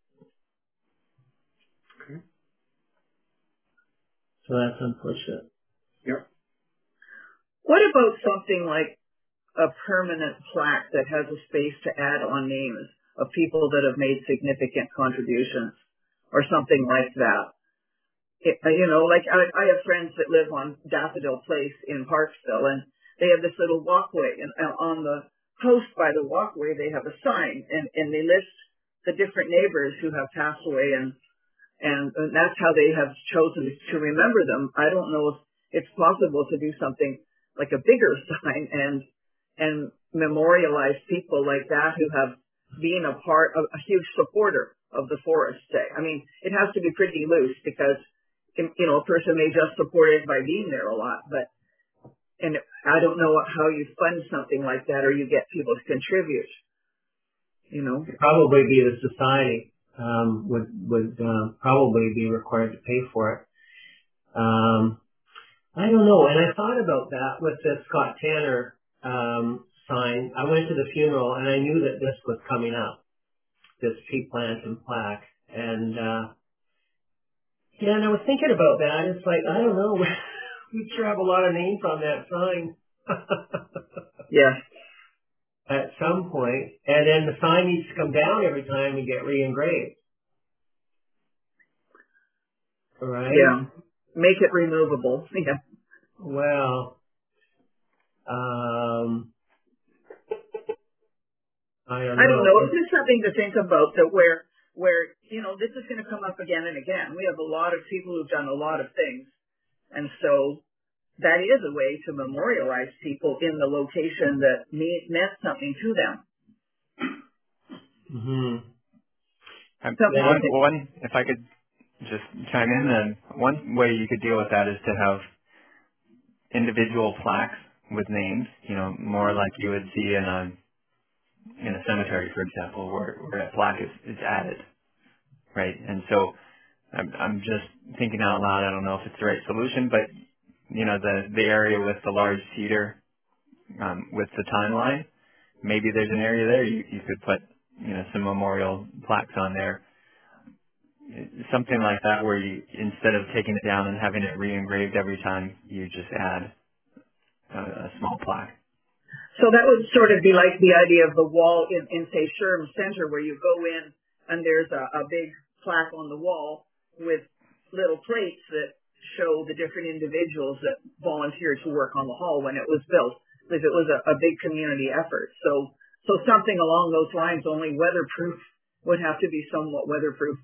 Okay. So that's unfortunate. Yep. What about something like a permanent plaque that has a space to add on names of people that have made significant contributions or something like that? Like I have friends that live on Daffodil Place in Parksville, and they have this little walkway, and on the post by the walkway they have a sign, and they list the different neighbors who have passed away, and that's how they have chosen to remember them. I don't know if it's possible to do something like a bigger sign and memorialize people like that who have been a huge supporter of the forest. I mean, it has to be pretty loose because a person may just support it by being there a lot, and I don't know how you fund something like that or you get people to contribute. It'd probably be the society would probably be required to pay for it. I don't know, and I thought about that with the Scott Tanner sign. I went to the funeral and I knew that this was coming up, this tree plant and plaque, and and I was thinking about that. It's like, I don't know, we sure have a lot of names on that sign. Yeah. At some point, and then the sign needs to come down every time and get re-engraved. Right? Yeah. Make it removable. Yeah. Well, I don't I don't know. know. It's just something to think about that where this is going to come up again and again. We have a lot of people who've done a lot of things, and so that is a way to memorialize people in the location that meant something to them. One, if I could just chime in, one way you could deal with that is to have individual plaques with names, more like you would see in a cemetery, for example, where a plaque is added, right? And so I'm just thinking out loud. I don't know if it's the right solution, but the area with the large cedar with the timeline, maybe there's an area there you could put some memorial plaques on there, something like that, where you, instead of taking it down and having it re-engraved every time, you just add a small plaque. So that would sort of be like the idea of the wall in say, Sherm Center, where you go in and there's a big plaque on the wall with little plates that show the different individuals that volunteered to work on the hall when it was built, because it was a big community effort. So something along those lines, only weatherproof, would have to be somewhat weatherproof.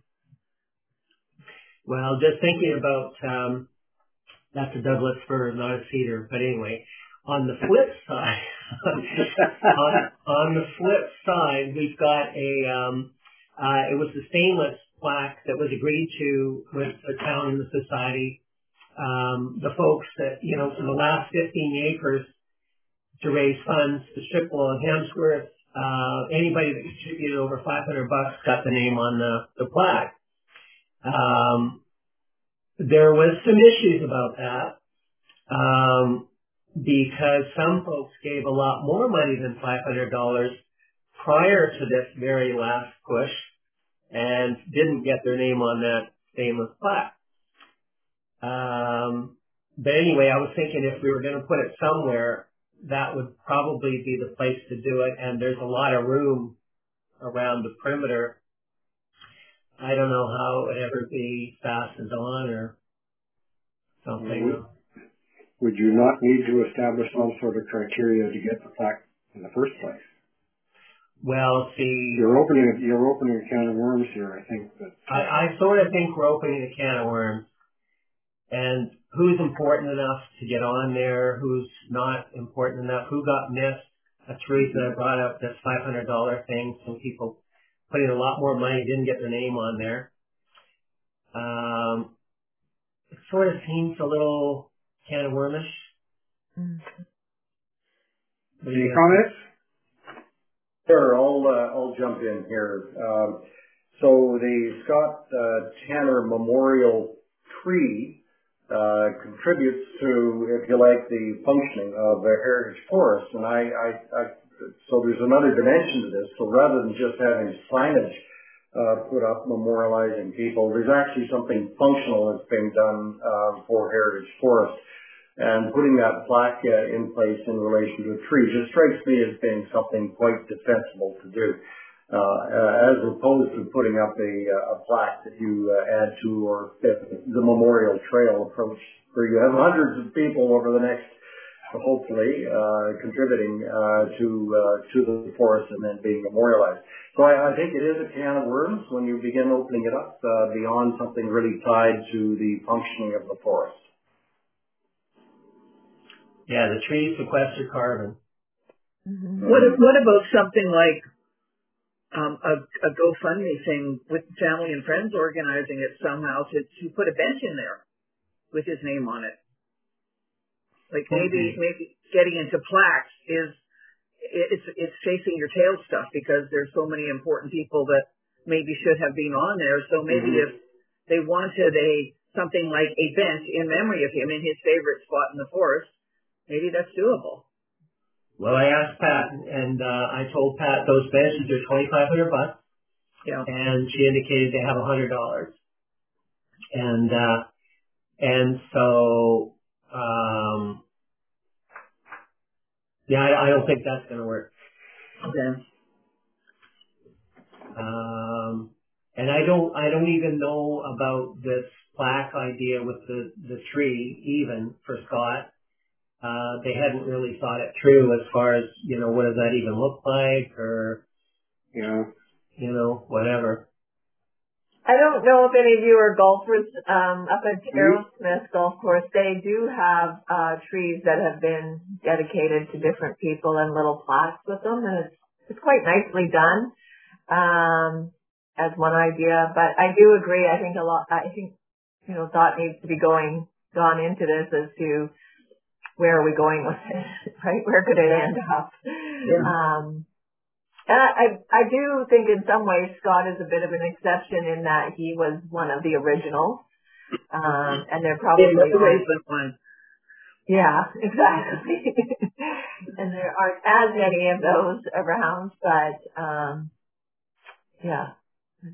Well, just thinking about that's a Douglas fir, not a cedar. But anyway, on the flip side, on the flip side, we've got it was the stainless plaque that was agreed to with the town and the society. The folks that, for the last 15 acres to raise funds to Stripwell and Hemsworth, anybody that contributed over $500 got the name on the plaque. There was some issues about that, because some folks gave a lot more money than $500 prior to this very last push and didn't get their name on that stainless plaque. But anyway, I was thinking if we were going to put it somewhere, that would probably be the place to do it. And there's a lot of room around the perimeter. I don't know how it would ever be fastened on or something. Would you not need to establish some sort of criteria to get the plaque in the first place? Well, see, you're opening a can of worms here. I think that I sort of think we're opening a can of worms. And who's important enough to get on there? Who's not important enough? Who got missed? Teresa brought up this $500 thing. Some people put in a lot more money, didn't get their name on there. It sort of seems a little can of wormish. Any comments? Sure, I'll jump in here. So the Scott Tanner Memorial Tree contributes to, if you like, the functioning of a heritage forest, and so there's another dimension to this. So rather than just having signage put up memorializing people, there's actually something functional that's being done for heritage forest. And putting that plaque in place in relation to a tree just strikes me as being something quite defensible to do, as opposed to putting up a plaque that you add to, or the memorial trail approach, where you have hundreds of people over the next, hopefully, contributing to the forest and then being memorialized. So I think it is a can of worms when you begin opening it up beyond something really tied to the functioning of the forest. Yeah, the trees sequester carbon. Mm-hmm. What about something like a GoFundMe thing with family and friends organizing it somehow to put a bench in there with his name on it? Like maybe getting into plaques it's chasing your tail stuff, because there's so many important people that maybe should have been on there. So maybe if they wanted something like a bench in memory of him in his favorite spot in the forest, maybe that's doable. Well, I asked Pat, and I told Pat those benches are $2,500. Yeah. And she indicated they have $100. And so, I don't think that's going to work. Okay. And I don't even know about this plaque idea with the tree even for Scott. they hadn't really thought it through as far as, what does that even look like, or, whatever. I don't know if any of you are golfers up at Aerosmith Golf Course. They do have trees that have been dedicated to different people and little plaques with them, and it's quite nicely done as one idea. But I do agree. I think thought needs to be gone into this as to where are we going with it, right? Where could it end up? Yeah. And I do think in some ways Scott is a bit of an exception in that he was one of the originals. And there probably aren't. Yeah, exactly. And there aren't as many of those around, but yeah.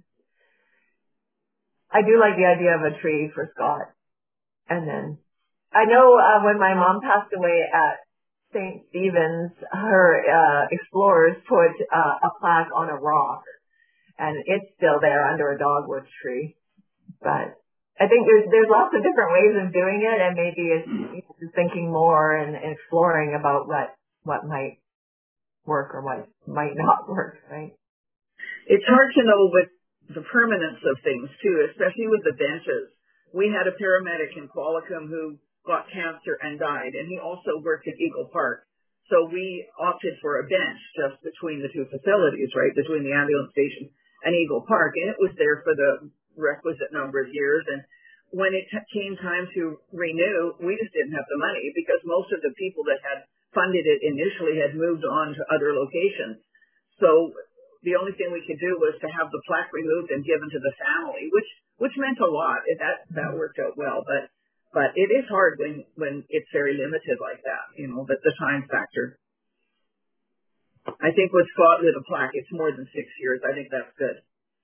I do like the idea of a tree for Scott. And then I know when my mom passed away at St. Stephen's, her explorers put a plaque on a rock, and it's still there under a dogwood tree. But I think there's lots of different ways of doing it, and maybe it's thinking more and exploring about what might work or what might not work, right? It's hard to know with the permanence of things too, especially with the benches. We had a paramedic in Qualicum who got cancer and died, and he also worked at Eagle Park. So we opted for a bench just between the two facilities, right, between the ambulance station and Eagle Park, and it was there for the requisite number of years. And when it came time to renew, we just didn't have the money because most of the people that had funded it initially had moved on to other locations. So the only thing we could do was to have the plaque removed and given to the family, which meant a lot. That worked out well, but it is hard when it's very limited like that, the time factor. I think with Scott with a plaque, it's more than 6 years. I think that's good.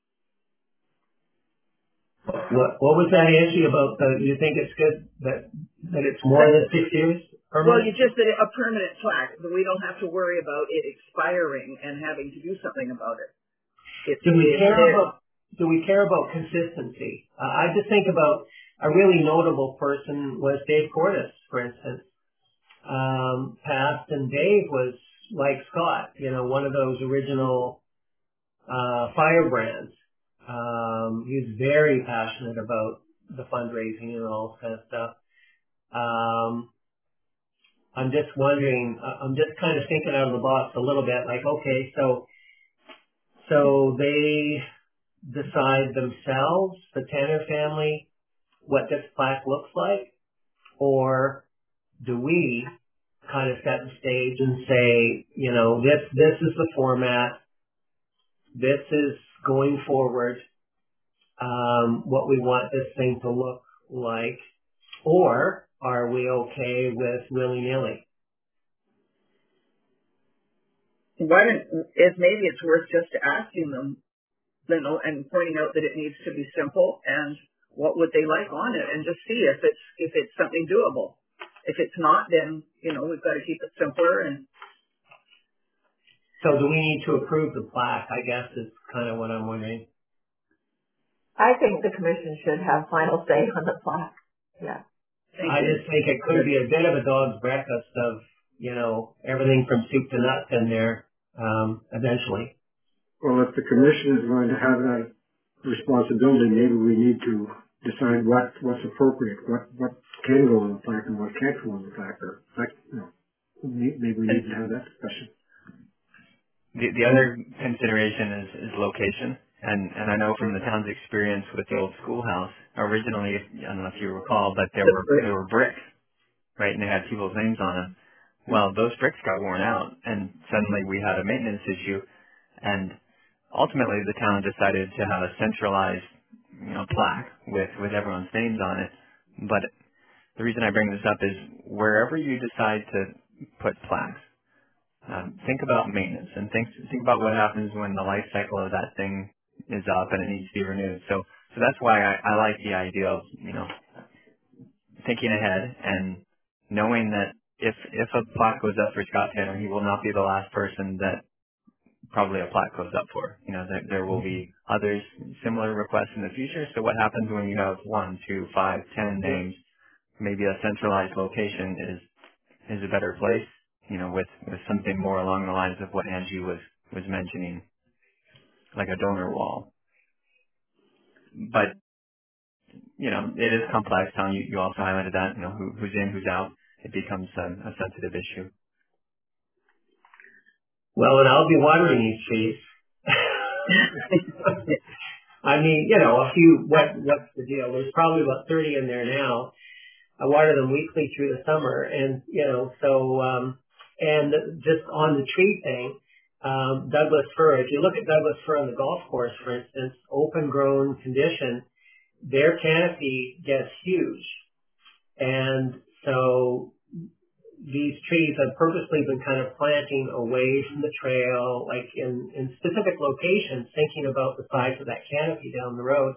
What was that, Angie, about you think it's good that it's more than 6 years? Permanent? Well, you just said a permanent plaque, but we don't have to worry about it expiring and having to do something about it. Do we care about consistency? I just think about a really notable person was Dave Cordes, for instance. Passed, and Dave was like Scott, one of those original firebrands. He was very passionate about the fundraising and all this kind of stuff. I'm just wondering, I'm just kind of thinking out of the box a little bit, like, okay, so they decide themselves, the Tanner family, what this plaque looks like, or do we kind of set the stage and say, this is the format, this is going forward, what we want this thing to look like, or are we okay with willy-nilly? Maybe it's worth just asking them, and pointing out that it needs to be simple and what would they like on it, and just see if it's something doable. If it's not, then we've got to keep it simpler. And so, do we need to approve the plaque? I guess is kind of what I'm wondering. I think the commission should have final say on the plaque. Yeah. I just think it could be a bit of a dog's breakfast of, everything from soup to nuts in there, eventually. Well, if the commission is going to have that responsibility, maybe we need to decide what's appropriate, what can go on the plaque and what can't go on the plaque. Or maybe we need to have that discussion. The other consideration is location. And I know from the town's experience with the old schoolhouse, originally, I don't know if you recall, but there were bricks, right? And they had people's names on them. Well, those bricks got worn out, and suddenly we had a maintenance issue, and ultimately the town decided to have a centralized, plaque with everyone's names on it. But the reason I bring this up is wherever you decide to put plaques, think about maintenance and think about what happens when the life cycle of that thing is up and it needs to be renewed. So that's why I like the idea of, thinking ahead and knowing that if a plaque goes up for Scott Tanner, he will not be the last person that probably a plaque goes up for. There will be others similar requests in the future. So what happens when you have 1, 2, 5, 10 names? Maybe a centralized location is a better place, with something more along the lines of what Angie was mentioning, like a donor wall. But, it is complex, Tom. You also highlighted that, who's in, who's out. It becomes a sensitive issue. Well, and I'll be watering these trees. I mean, a few, what's the deal? There's probably about 30 in there now. I water them weekly through the summer, and, and just on the tree thing, Douglas fir, if you look at Douglas fir on the golf course, for instance, open grown condition, their canopy gets huge. And so these trees I've purposely been kind of planting away from the trail, like in specific locations, thinking about the size of that canopy down the road.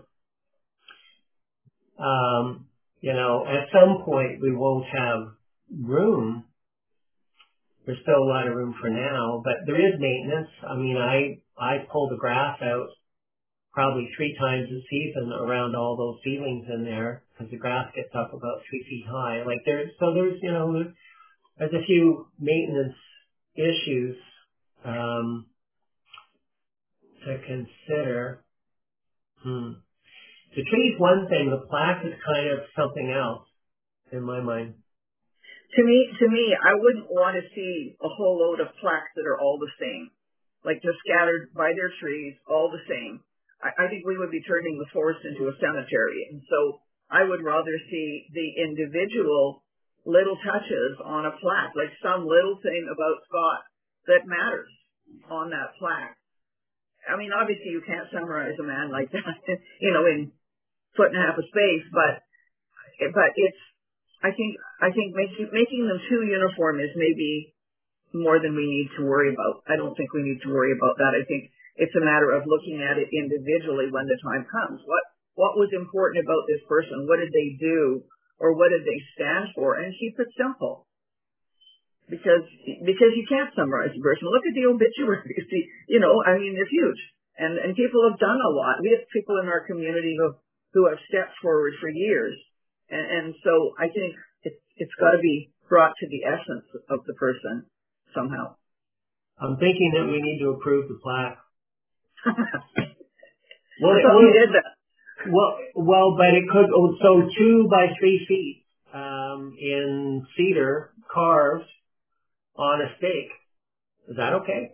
At some point we won't have room. There's still a lot of room for now, but there is maintenance. I mean, I pull the grass out probably 3 times a season around all those ceilings in there, because the grass gets up about 3 feet high. There's a few maintenance issues to consider. The tree's one thing, the plaque is kind of something else in my mind. To me, I wouldn't want to see a whole load of plaques that are all the same, like they're scattered by their trees, all the same. I think we would be turning the forest into a cemetery, and so I would rather see the individual little touches on a plaque, like some little thing about Scott that matters on that plaque. I mean, obviously you can't summarize a man like that, in foot and a half of space, but it's, I think making them too uniform is maybe more than we need to worry about. I don't think we need to worry about that. I think it's a matter of looking at it individually when the time comes. What was important about this person? What did they do? Or what did they stand for? And keep it simple. Because you can't summarize a person. Look at the obituaries. They're huge. And people have done a lot. We have people in our community who have stepped forward for years. And so I think it's got to be brought to the essence of the person somehow. I'm thinking that we need to approve the plaque. Well, we did that. Well, but it could, so 2 by 3 feet, in cedar carved on a stake. Is that okay?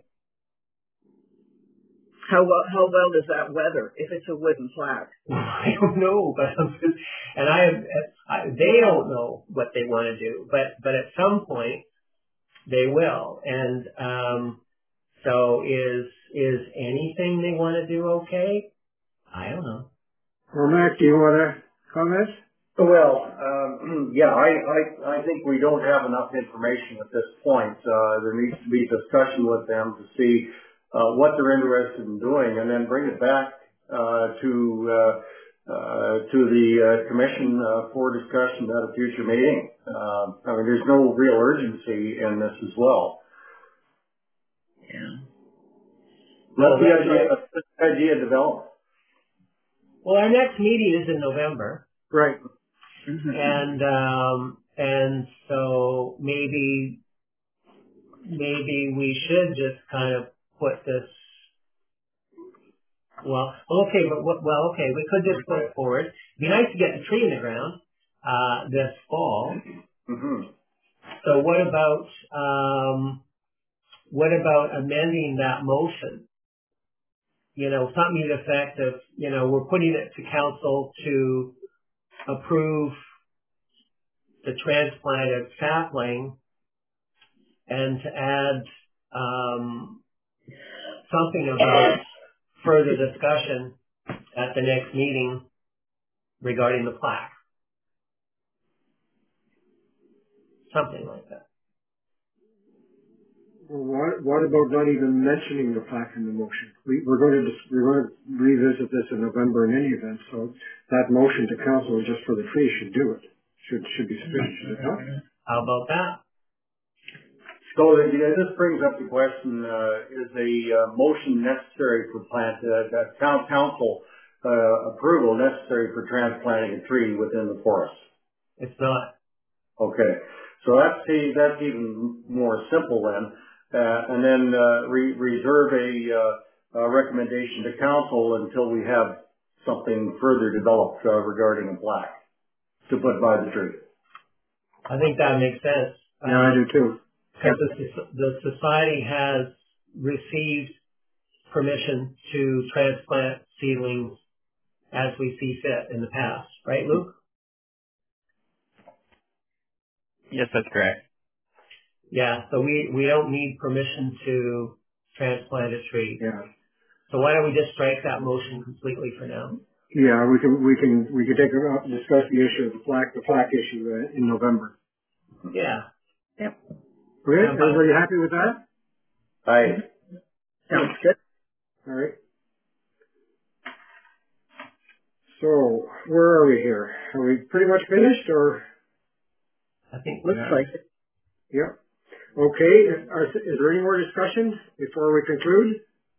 How well does that weather if it's a wooden plaque? I don't know, but they don't know what they want to do, but at some point they will. And so is anything they want to do okay? I don't know. Well, Mac, do you want to comment? Well, I think we don't have enough information at this point. There needs to be discussion with them to see what they're interested in doing, and then bring it back to the commission for discussion at a future meeting. There's no real urgency in this as well. Yeah. Let the idea develop. Well, our next meeting is in November. Right. Mm-hmm. And so maybe we should just kind of put this. We could just put it forward. It'd be nice to get the tree in the ground this fall. Mm-hmm. So what about amending that motion? Something to the effect of, we're putting it to council to approve the transplanted sapling, and to add something about further discussion at the next meeting regarding the plaque. Something like that. Well, what about not even mentioning the plaque in the motion? We're going to revisit this in November in any event, so that motion to council is just for the tree should do it. Should be sufficient, should it not? How about that? So this brings up the question, is a motion necessary for town council approval necessary for transplanting a tree within the forest? It's not. Okay. So that's even more simple then. And then reserve a recommendation to council until we have something further developed regarding a plaque to put by the tree. I think that makes sense. Yeah, I do too. Because the society has received permission to transplant seedlings as we see fit in the past, right, Luke? Yes, that's correct. Yeah, so we don't need permission to transplant a tree. Yeah. So why don't we just strike that motion completely for now? Yeah, we can take it up and discuss the issue of the plaque issue in November. Yeah. Yep. Okay, everybody happy with that? Aye. Sounds good. All right. So, where are we here? Are we pretty much finished, or? I think Looks like it. Yep. Okay, is there any more discussion before we conclude?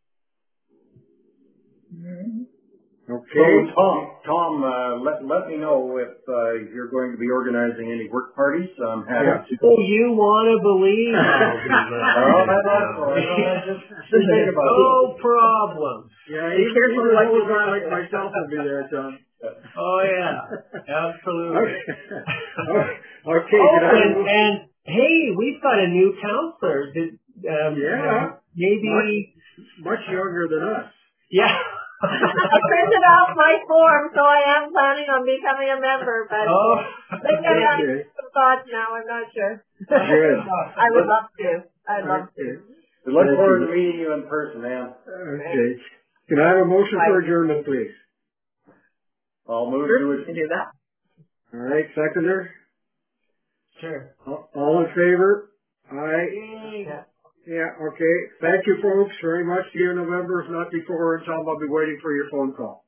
Okay. So Tom, let me know if you're going to be organizing any work parties. I'm happy to. Oh, you want to believe I'll do that. Just think about it. No problem. Yeah, Be careful even what an you old guy want like to. myself will be there, Tom. Oh, yeah. Absolutely. Okay. And hey, we've got a new counselor. Yeah. Maybe. Much younger than us. Yeah. I printed off my form, so I am planning on becoming a member, but I think I have some thoughts now. I'm not sure. Good. I would love to. I'd love to. We look forward to meeting you in person, man. Okay. Can I have a motion for adjournment, please? I'll move Sure, to you it. can do that. All right, seconder? Sure. All in favor? Aye. Yeah, okay. Thank you, folks, very much. See you in November, if not before, and Tom, I'll be waiting for your phone call.